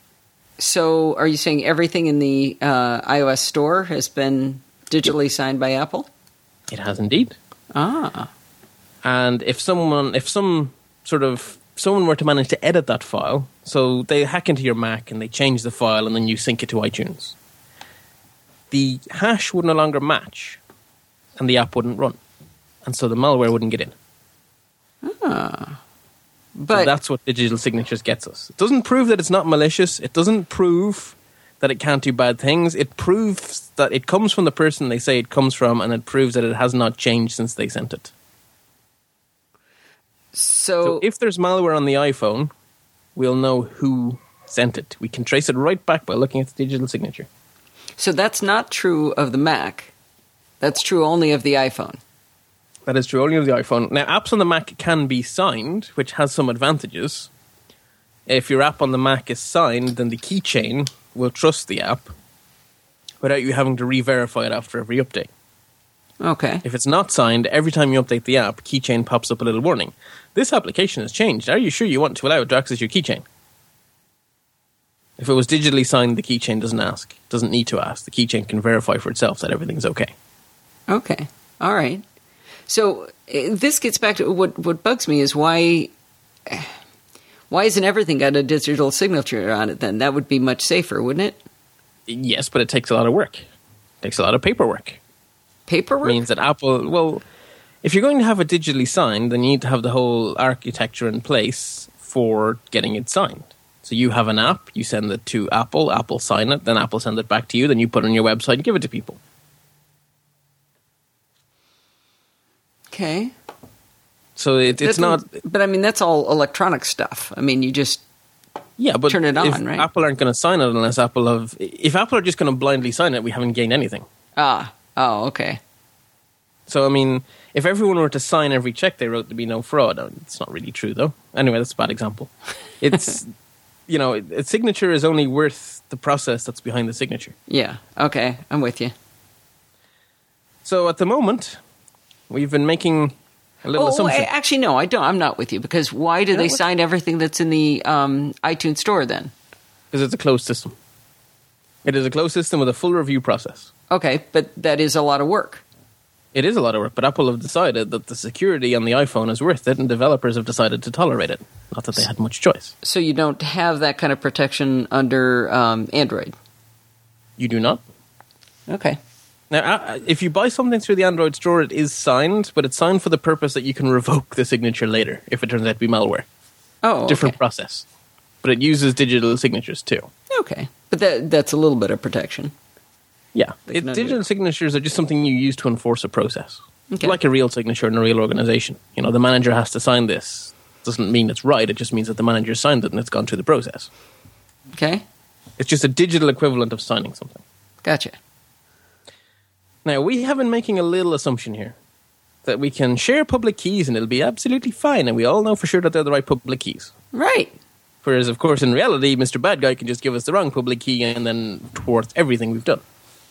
So are you saying everything in the iOS store has been digitally signed by Apple? It has indeed. And if someone were to manage to edit that file, so they hack into your Mac and they change the file and then you sync it to iTunes. the hash would no longer match and the app wouldn't run. And so the malware wouldn't get in. But So that's what digital signatures gets us. It doesn't prove that it's not malicious. It doesn't prove that it can't do bad things. It proves that it comes from the person they say it comes from, and it proves that it has not changed since they sent it. So if there's malware on the iPhone, we'll know who sent it. We can trace it right back by looking at the digital signature. So that's not true of the Mac. That's true only of the iPhone. That is true only of the iPhone. Now, apps on the Mac can be signed, which has some advantages. If your app on the Mac is signed, then the keychain will trust the app without you having to re-verify it after every update. Okay. If it's not signed, every time you update the app, keychain pops up a little warning. This application has changed. Are you sure you want to allow it to access your keychain? If it was digitally signed, the keychain doesn't ask. Doesn't need to ask. The keychain can verify for itself that everything's okay. Okay. All right. So this gets back to what bugs me is why isn't everything got a digital signature on it then? That would be much safer, wouldn't it? Yes, but it takes a lot of work. It takes a lot of paperwork. Paperwork? Means that Apple, well, if you're going to have it digitally signed, then you need to have the whole architecture in place for getting it signed. So you have an app, you send it to Apple, Apple sign it, then Apple send it back to you, then you put it on your website and give it to people. Okay. So it's not... But I mean, that's all electronic stuff. I mean, you just but turn it on, if right? Apple aren't going to sign it unless Apple have... If Apple are just going to blindly sign it, we haven't gained anything. Oh, okay. So, I mean, if everyone were to sign every check they wrote, there'd be no fraud. It's not really true, though. Anyway, that's a bad example. It's, a signature is only worth the process that's behind the signature. Yeah, okay, I'm with you. So, at the moment, we've been making a little assumption. Actually, no, I don't. I'm not with you, because why do they sign everything that's in the iTunes store, then? Because it's a closed system. It is a closed system with a full review process. Okay, but that is a lot of work. It is a lot of work, but Apple have decided that the security on the iPhone is worth it, and developers have decided to tolerate it. Not that they had much choice. So you don't have that kind of protection under Android? You do not. Okay. Now, if you buy something through the Android store, it is signed, but it's signed for the purpose that you can revoke the signature later if it turns out to be malware. Oh, okay. Different process. But it uses digital signatures too. Okay. But that's a little bit of protection. Yeah. They can Digital signatures are just something you use to enforce a process. Okay. Like a real signature in a real organization. The manager has to sign this. Doesn't mean it's right, it just means that the manager signed it and it's gone through the process. Okay. It's just a digital equivalent of signing something. Gotcha. Now, we have been making a little assumption here that we can share public keys and it'll be absolutely fine, and we all know for sure that they're the right public keys. Right. Whereas, of course, in reality, Mr. Bad Guy can just give us the wrong public key and then thwart everything we've done.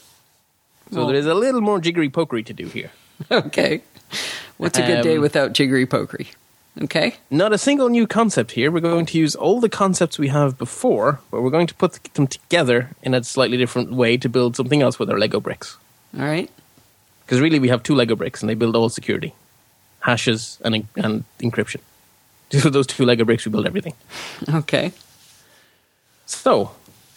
So there is a little more jiggery-pokery to do here. Okay. What's a good day without jiggery-pokery? Okay. Not a single new concept here. We're going to use all the concepts we have before, but we're going to put them together in a slightly different way to build something else with our Lego bricks. All right. Because really, we have two Lego bricks, and they build all security. Hashes and encryption. Just with those two Lego bricks, we build everything. Okay. So,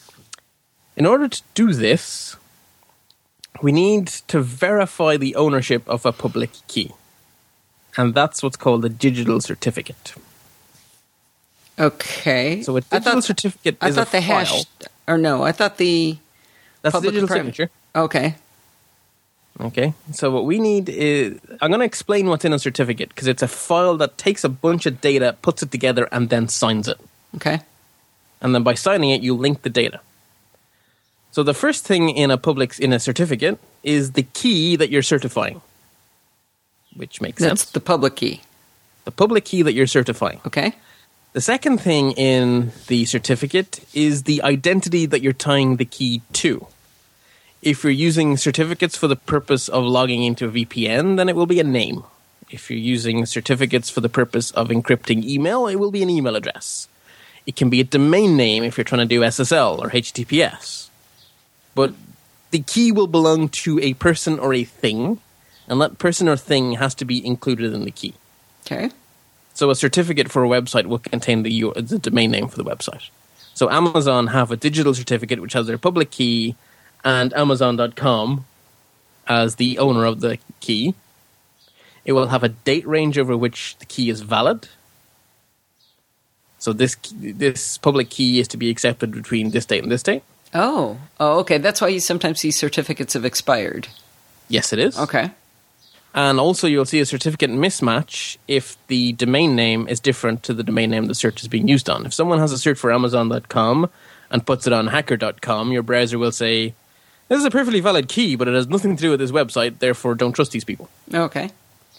in order to do this, we need to verify the ownership of a public key. And that's what's called a digital certificate. Okay. So a digital certificate is a file. I thought the That's the public digital and private- signature. Okay. Okay, so what we need is... I'm going to explain what's in a certificate, because it's a file that takes a bunch of data, puts it together, and then signs it. Okay. And then by signing it, you link the data. So the first thing in a certificate is the key that you're certifying, which makes sense. That's the public key. The public key that you're certifying. Okay. The second thing in the certificate is the identity that you're tying the key to. If you're using certificates for the purpose of logging into a VPN, then it will be a name. If you're using certificates for the purpose of encrypting email, it will be an email address. It can be a domain name if you're trying to do SSL or HTTPS. But the key will belong to a person or a thing, and that person or thing has to be included in the key. Okay. So a certificate for a website will contain the domain name for the website. So Amazon have a digital certificate which has their public key and Amazon.com as the owner of the key. It will have a date range over which the key is valid. So this public key is to be accepted between this date and this date. Oh, okay. That's why you sometimes see certificates have expired. Yes, it is. Okay. And also you'll see a certificate mismatch if the domain name is different to the domain name the search is being used on. If someone has a search for Amazon.com and puts it on hacker.com, your browser will say, this is a perfectly valid key, but it has nothing to do with this website, therefore don't trust these people. Okay.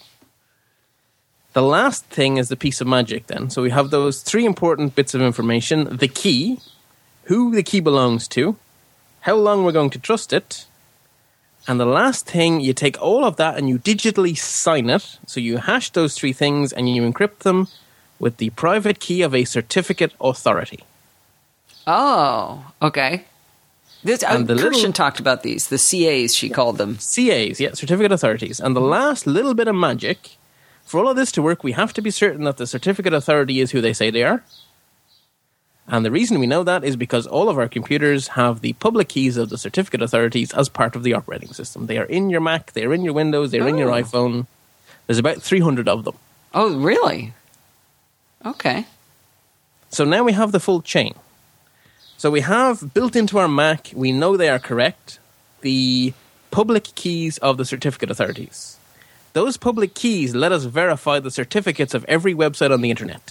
The last thing is the piece of magic then. So we have those three important bits of information. The key, who the key belongs to, how long we're going to trust it, and the last thing, you take all of that and you digitally sign it. So you hash those three things and you encrypt them with the private key of a certificate authority. Oh, okay. Christian talked about these, the CAs she called them. CAs, yeah, certificate authorities. And the last little bit of magic, for all of this to work, we have to be certain that the certificate authority is who they say they are. And the reason we know that is because all of our computers have the public keys of the certificate authorities as part of the operating system. They are in your Mac, they are in your Windows, they are in your iPhone. There's about 300 of them. Oh, really? Okay. So now we have the full chain. So we have built into our Mac, we know they are correct, the public keys of the certificate authorities. Those public keys let us verify the certificates of every website on the internet.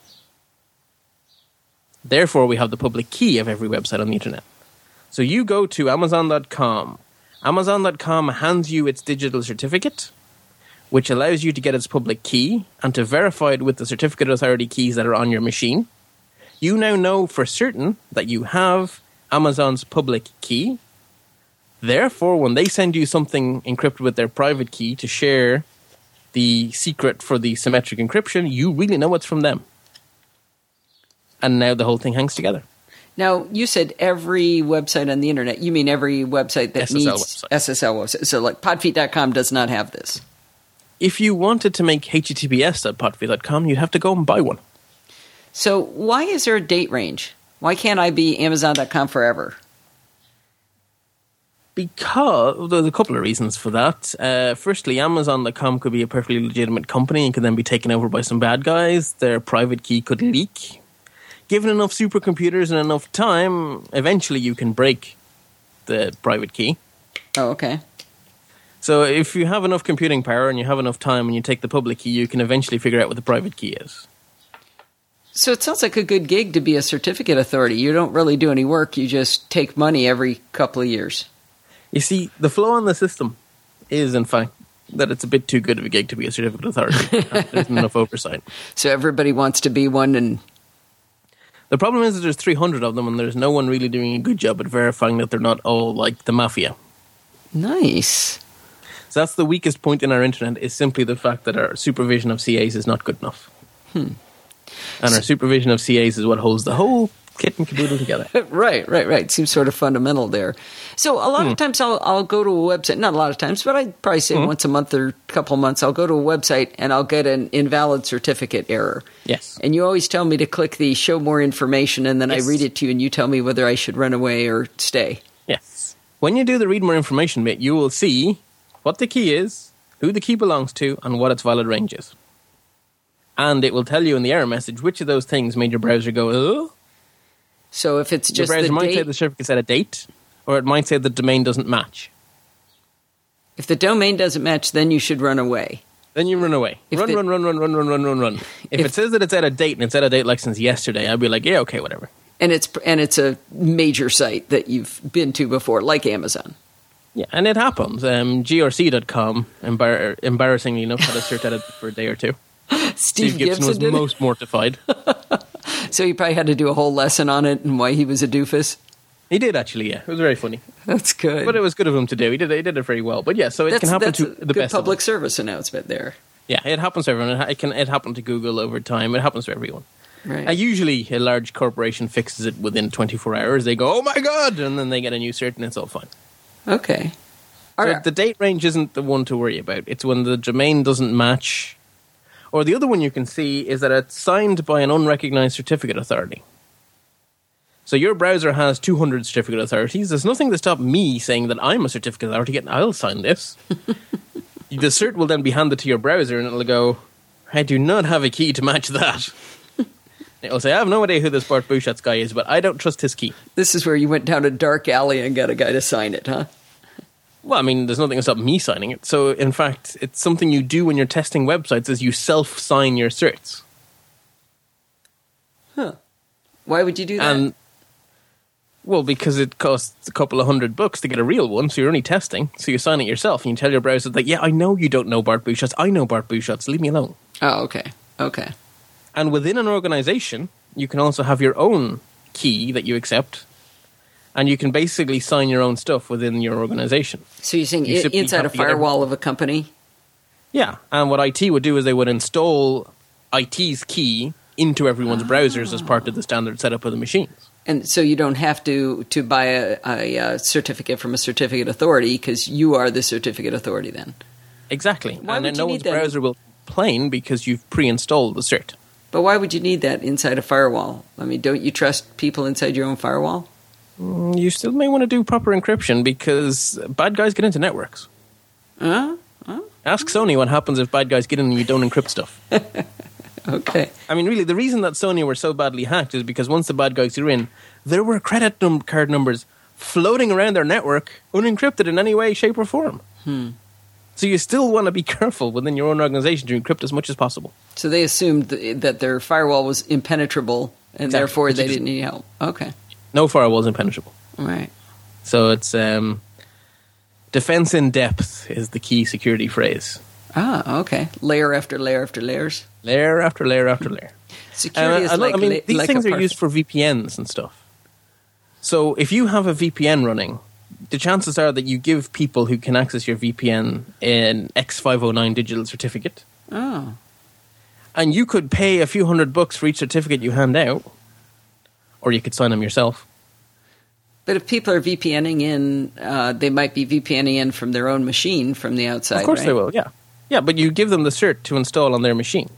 Therefore, we have the public key of every website on the internet. So you go to Amazon.com. Amazon.com hands you its digital certificate, which allows you to get its public key and to verify it with the certificate authority keys that are on your machine. You now know for certain that you have Amazon's public key. Therefore, when they send you something encrypted with their private key to share the secret for the symmetric encryption, you really know it's from them. And now the whole thing hangs together. Now, you said every website on the internet. You mean every website that needs SSL website. So like podfeet.com does not have this. If you wanted to make https.podfeet.com, you'd have to go and buy one. So why is there a date range? Why can't I be Amazon.com forever? Because there's a couple of reasons for that. Firstly, Amazon.com could be a perfectly legitimate company and could then be taken over by some bad guys. Their private key could leak. Given enough supercomputers and enough time, eventually you can break the private key. Oh, okay. So if you have enough computing power and you have enough time and you take the public key, you can eventually figure out what the private key is. So it sounds like a good gig to be a certificate authority. You don't really do any work. You just take money every couple of years. You see, the flaw in the system is, in fact, that it's a bit too good of a gig to be a certificate authority. There isn't enough oversight. So everybody wants to be one, and the problem is that there's 300 of them and there's no one really doing a good job at verifying that they're not all like the mafia. Nice. So that's the weakest point in our internet, is simply the fact that our supervision of CAs is not good enough. And our supervision of CAs is what holds the whole kit and caboodle together. Right. Seems sort of fundamental there. So a lot of times I'll go to a website, not a lot of times, but I'd probably say once a month or a couple of months, I'll go to a website and I'll get an invalid certificate error. Yes. And you always tell me to click the show more information, and then Yes. I read it to you and you tell me whether I should run away or stay. Yes. When you do the read more information bit, you will see what the key is, who the key belongs to, and what its valid range is. And it will tell you in the error message which of those things made your browser go, oh. So if it's Your just browser the might date, say the certificate's at a date, or it might say the domain doesn't match. if the domain doesn't match, then you should run away. Then you run away. If Run. If it says that it's at a date and it's at a date like since yesterday, I'd be like, yeah, okay, whatever. And it's a major site that you've been to before, like Amazon. Yeah, and it happens. GRC.com, embarrassingly enough, had a cert edit for a day or two. Steve Gibson was did it? most mortified. So he probably had to do a whole lesson on it and why he was a doofus. He did, actually, yeah. It was very funny. That's good. But it was good of him to do. He did it very well. But yeah, so it can happen to that's a the good best public of them. service announcement there. Yeah, it happens to everyone. It happened to Google over time. It happens to everyone. Right. Usually a large corporation fixes it within 24 hours. They go, oh my God! And then they get a new cert and it's all fine. Okay. All So right. the date range isn't the one to worry about. It's when the domain doesn't match. Or the other one you can see is that it's signed by an unrecognized certificate authority. So your browser has 200 certificate authorities. There's nothing to stop me saying that I'm a certificate authority and I'll sign this. The cert will then be handed to your browser and it'll go, I do not have a key to match that. It'll say, I have no idea who this Bart Buchatz guy is, but I don't trust his key. This is where you went down a dark alley and got a guy to sign it, huh? Well, I mean, there's nothing to stop me signing it. So, in fact, it's something you do when you're testing websites is you self-sign your certs. Huh. Why would you do that? And, well, because it costs a couple of $100 to get a real one, so you're only testing. So you sign it yourself and you tell your browser that, yeah, I know you don't know Bart Buchatz. I know Bart Buchatz. Leave me alone. Oh, okay. Okay. And within an organization, you can also have your own key that you accept. And you can basically sign your own stuff within your organization. So you're saying You simply inside a have to get firewall of a company? Yeah. And what IT would do is they would install IT's key into everyone's browsers as part of the standard setup of the machines. And so you don't have to buy a certificate from a certificate authority because you are the certificate authority then. Exactly. Why and would then you no need one's that? browser will complain because you've pre-installed the cert. But why would you need that inside a firewall? I mean, don't you trust people inside your own firewall? You still may want to do proper encryption because bad guys get into networks. Ask Sony what happens if bad guys get in and you don't encrypt stuff. Okay. I mean, really, the reason that Sony were so badly hacked is because once the bad guys are in, there were credit card numbers floating around their network, unencrypted in any way, shape, or form. So you still want to be careful within your own organization to encrypt as much as possible. So they assumed that their firewall was impenetrable, and Exactly. therefore they didn't need help. Okay. No firewall is impenetrable. All right. So it's defense in depth is the key security phrase. Ah, okay. Layer after layer after layers. Layer after layer after layer. Security is like these like things a are used for VPNs and stuff. So if you have a VPN running, the chances are that you give people who can access your VPN an X509 digital certificate. Oh. And you could pay a few $100 for each certificate you hand out, or you could sign them yourself. But if people are VPNing in, they might be VPNing in from their own machine from the outside, Of course right? they will, yeah. Yeah, but you give them the cert to install on their machine.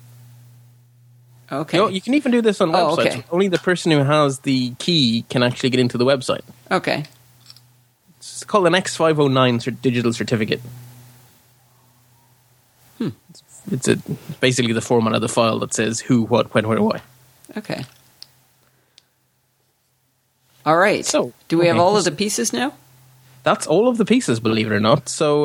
Okay. You can even do this on Oh, websites. okay. Only the person who has the key can actually get into the website. Okay. It's called an X509 digital certificate. It's basically the format of the file that says who, what, when, where, why. Okay. All right. So, do we have okay. all of the pieces now? That's all of the pieces, believe it or not. So,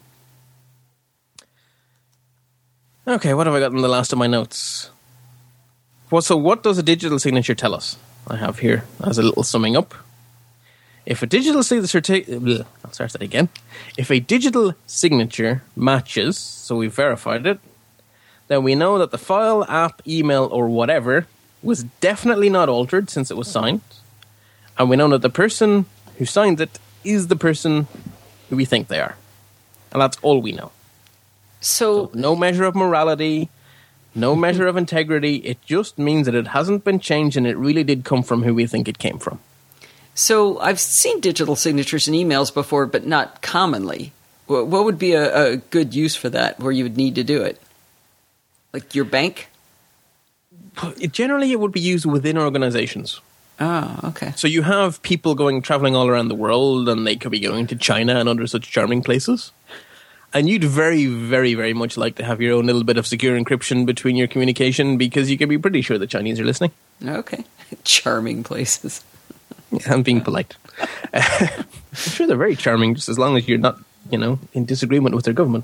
okay, what have I got in the last of my notes? Well, so what does a digital signature tell us? I have here as a little summing up. If a digital signature... I'll start that again. If a digital signature matches, so we've verified it, then we know that the file, app, email, or whatever was definitely not altered since it was signed. And we know that the person who signed it is the person who we think they are. And that's all we know. So No measure of morality, no measure of integrity. It just means that it hasn't been changed and it really did come from who we think it came from. So I've seen digital signatures in emails before, but not commonly. What would be a good use for that where you would need to do it? Like your bank? Generally, it would be used within organizations. Oh, okay. So you have people traveling all around the world, and they could be going to China and other such charming places. And you'd very, very, very much like to have your own little bit of secure encryption between your communication because you can be pretty sure the Chinese are listening. Okay. Charming places. I'm being polite. I'm sure they're very charming, just as long as you're not, in disagreement with their government.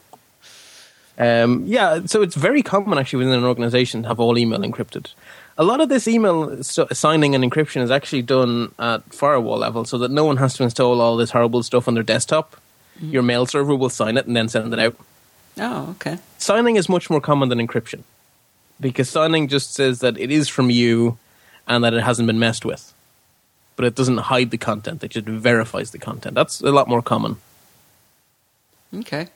So it's very common actually within an organization to have all email encrypted. A lot of this email signing and encryption is actually done at firewall level so that no one has to install all this horrible stuff on their desktop. Mm-hmm. Your mail server will sign it and then send it out. Oh, okay. Signing is much more common than encryption because signing just says that it is from you and that it hasn't been messed with. But it doesn't hide the content. It just verifies the content. That's a lot more common. Okay.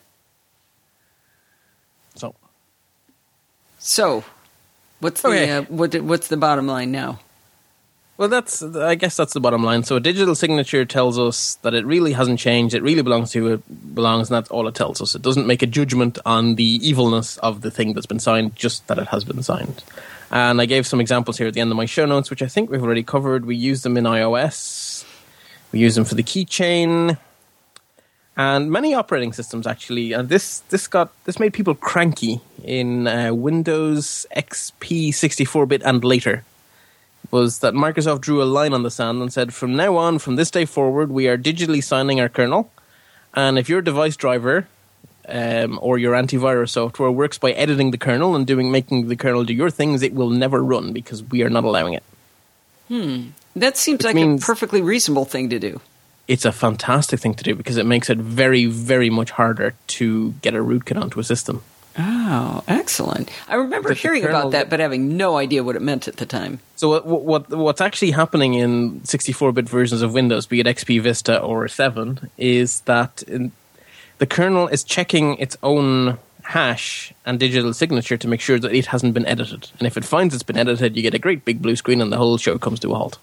So what's the what's the bottom line now? Well, I guess that's the bottom line. So a digital signature tells us that it really hasn't changed. It really belongs to who it belongs, and that's all it tells us. It doesn't make a judgment on the evilness of the thing that's been signed, just that it has been signed. And I gave some examples here at the end of my show notes, which I think we've already covered. We use them in iOS. We use them for the keychain. And many operating systems, actually. And this made people cranky in Windows XP 64-bit and later. Was that Microsoft drew a line on the sand and said, from now on, from this day forward, we are digitally signing our kernel. And if your device driver or your antivirus software works by editing the kernel and making the kernel do your things, it will never run because we are not allowing it. That seems like a perfectly reasonable thing to do. It's a fantastic thing to do because it makes it very, very much harder to get a rootkit onto a system. Oh, excellent. I remember hearing about that, but having no idea what it meant at the time. So what's actually happening in 64-bit versions of Windows, be it XP Vista or 7, is that the kernel is checking its own hash and digital signature to make sure that it hasn't been edited. And if it finds it's been edited, you get a great big blue screen and the whole show comes to a halt.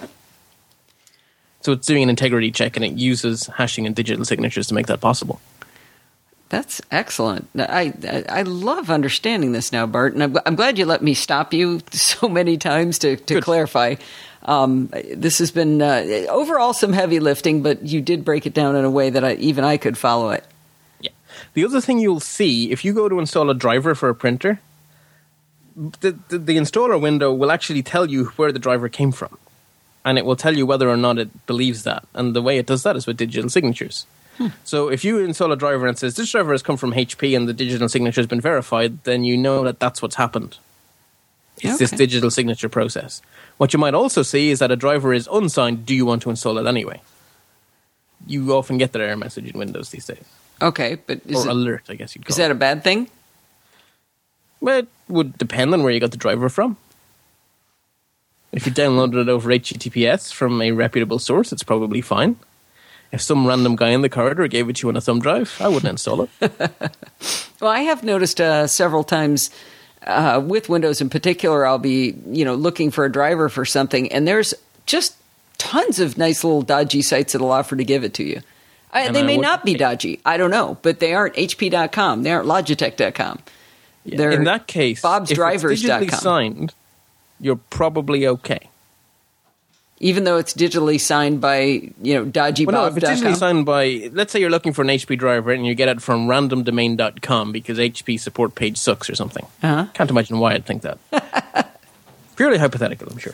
So it's doing an integrity check, and it uses hashing and digital signatures to make that possible. That's excellent. I love understanding this now, Bart, and I'm glad you let me stop you so many times to clarify. This has been overall some heavy lifting, but you did break it down in a way that I could follow it. Yeah. The other thing you'll see, if you go to install a driver for a printer, the installer window will actually tell you where the driver came from. And it will tell you whether or not it believes that. And the way it does that is with digital signatures. So if you install a driver and it says, this driver has come from HP and the digital signature has been verified, then you know that that's what's happened. It's this digital signature process. What you might also see is that a driver is unsigned. Do you want to install it anyway? You often get that error message in Windows these days. Okay, but alert, I guess you'd call it. Is that a bad thing? Well, it would depend on where you got the driver from. If you downloaded it over HTTPS from a reputable source, it's probably fine. If some random guy in the corridor gave it to you on a thumb drive, I wouldn't install it. Well, I have noticed several times with Windows in particular, I'll be looking for a driver for something, and there's just tons of nice little dodgy sites that'll offer to give it to you. They may not be dodgy. I don't know, but they aren't HP.com. They aren't Logitech.com. Yeah. In that case, Bob'sDrivers.com. If it's digitally signed, you're probably okay. Even though it's digitally signed by, dodgy Bob.com? No, if it's digitally signed by, let's say you're looking for an HP driver and you get it from randomdomain.com because HP support page sucks or something. Can't imagine why I'd think that. Purely hypothetical, I'm sure.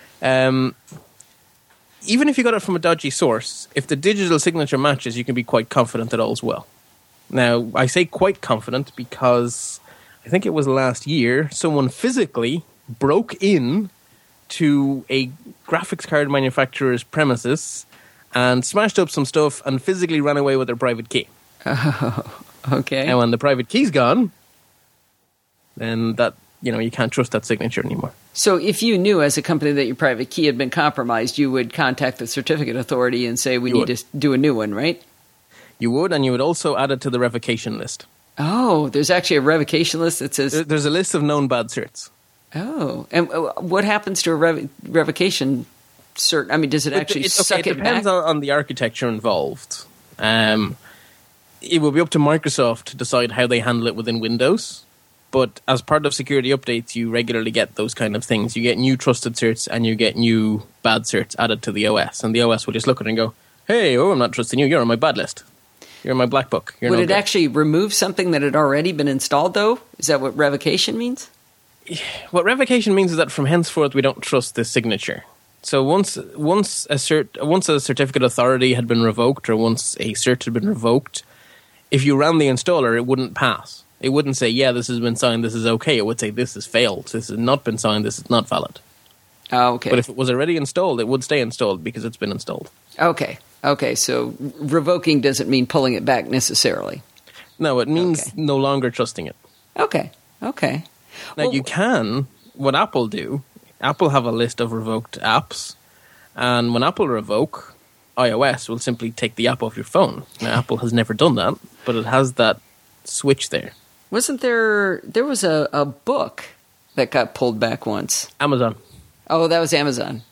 Even if you got it from a dodgy source, if the digital signature matches, you can be quite confident that all's well. Now, I say quite confident because I think it was last year, someone physically broke in to a graphics card manufacturer's premises and smashed up some stuff and physically ran away with their private key. Oh, okay. And when the private key's gone, then that, you can't trust that signature anymore. So if you knew as a company that your private key had been compromised, you would contact the certificate authority and say, we need to do a new one, right? You would, and you would also add it to the revocation list. Oh, there's actually a revocation list that says... There's a list of known bad certs. Oh, and what happens to a revocation cert? I mean, does it actually suck it back? It depends on the architecture involved. It will be up to Microsoft to decide how they handle it within Windows. But as part of security updates, you regularly get those kind of things. You get new trusted certs and you get new bad certs added to the OS. And the OS will just look at it and go, hey, I'm not trusting you. You're on my bad list. You're in my black book. Would it actually remove something that had already been installed, though? Is that what revocation means? What revocation means is that from henceforth we don't trust this signature. So once a certificate authority had been revoked or once a cert had been revoked, if you ran the installer, it wouldn't pass. It wouldn't say, yeah, this has been signed, this is okay. It would say, this has failed, this has not been signed, this is not valid. Oh, okay. But if it was already installed, it would stay installed because it's been installed. Okay, so revoking doesn't mean pulling it back necessarily. No, it means no longer trusting it. Okay. Now, you can, what Apple do, Apple have a list of revoked apps, and when Apple revoke, iOS will simply take the app off your phone. Now, Apple has never done that, but it has that switch there. Wasn't there was a book that got pulled back once? Amazon. Oh, that was Amazon.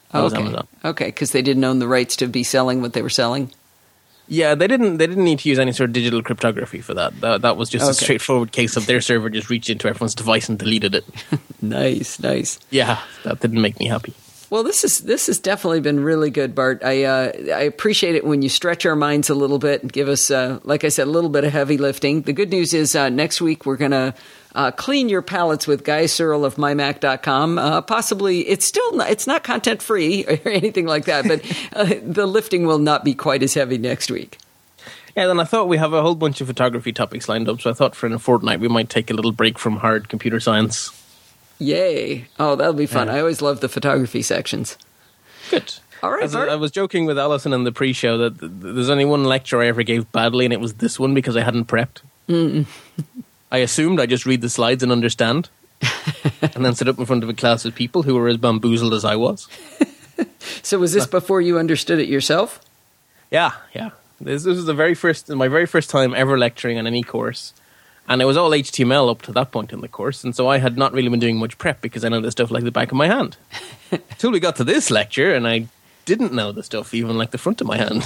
That was Okay. Amazon. Okay, because they didn't own the rights to be selling what they were selling. Yeah, they didn't need to use any sort of digital cryptography for that. That was just a Okay. straightforward case of their server just reached into everyone's device and deleted it. Nice. Yeah, that didn't make me happy. Well, this has definitely been really good, Bart. I appreciate it when you stretch our minds a little bit and give us, like I said, a little bit of heavy lifting. The good news is next week we're going to clean your palates with Guy Searle of mymac.com. Possibly, it's not content free or anything like that, but the lifting will not be quite as heavy next week. Yeah, then I thought we have a whole bunch of photography topics lined up, so I thought for in a fortnight we might take a little break from hard computer science. Yay. Oh, that'll be fun. Yeah. I always love the photography sections. Good. All right, Bart. I was joking with Alison in the pre-show that there's only one lecture I ever gave badly, and it was this one because I hadn't prepped. I assumed I just read the slides and understand, and then sit up in front of a class of people who were as bamboozled as I was. So was this before you understood it yourself? Yeah. This was my very first time ever lecturing on any course. And it was all HTML up to that point in the course, and so I had not really been doing much prep because I know this stuff like the back of my hand. Until we got to this lecture, and I didn't know the stuff even like the front of my hand.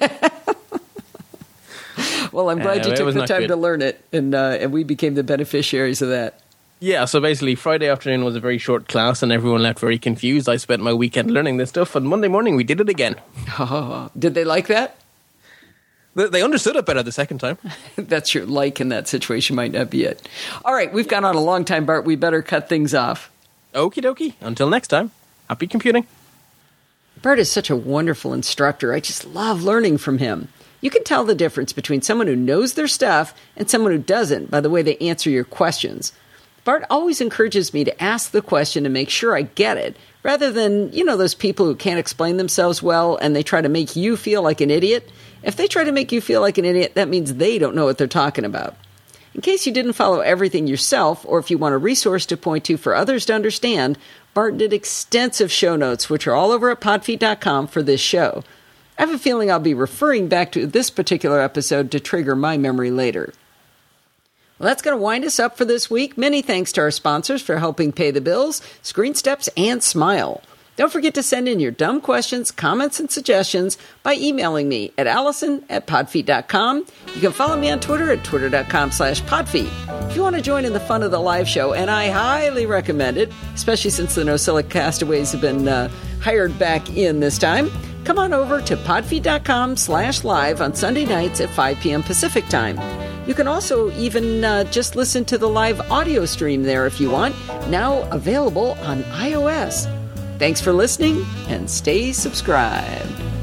Well, I'm glad you it took was the not time good. to learn it, and we became the beneficiaries of that. Yeah, so basically Friday afternoon was a very short class, and everyone left very confused. I spent my weekend learning this stuff, and Monday morning we did it again. Oh, did they like that? They understood it better the second time. That's your like in that situation might not be it. All right, we've gone on a long time, Bart. We better cut things off. Okie dokie. Until next time, happy computing. Bart is such a wonderful instructor. I just love learning from him. You can tell the difference between someone who knows their stuff and someone who doesn't by the way they answer your questions. Bart always encourages me to ask the question to make sure I get it, rather than, those people who can't explain themselves well and they try to make you feel like an idiot. If they try to make you feel like an idiot, that means they don't know what they're talking about. In case you didn't follow everything yourself, or if you want a resource to point to for others to understand, Bart did extensive show notes, which are all over at podfeet.com for this show. I have a feeling I'll be referring back to this particular episode to trigger my memory later. Well, that's going to wind us up for this week. Many thanks to our sponsors for helping pay the bills, Screen Steps and Smile. Don't forget to send in your dumb questions, comments, and suggestions by emailing me at allison@podfeet.com. You can follow me on Twitter at twitter.com/podfeet. If you want to join in the fun of the live show, and I highly recommend it, especially since the NoSilic castaways have been hired back in this time, come on over to podfeet.com/live on Sunday nights at 5 p.m. Pacific time. You can also even just listen to the live audio stream there if you want, now available on iOS. Thanks for listening, and stay subscribed.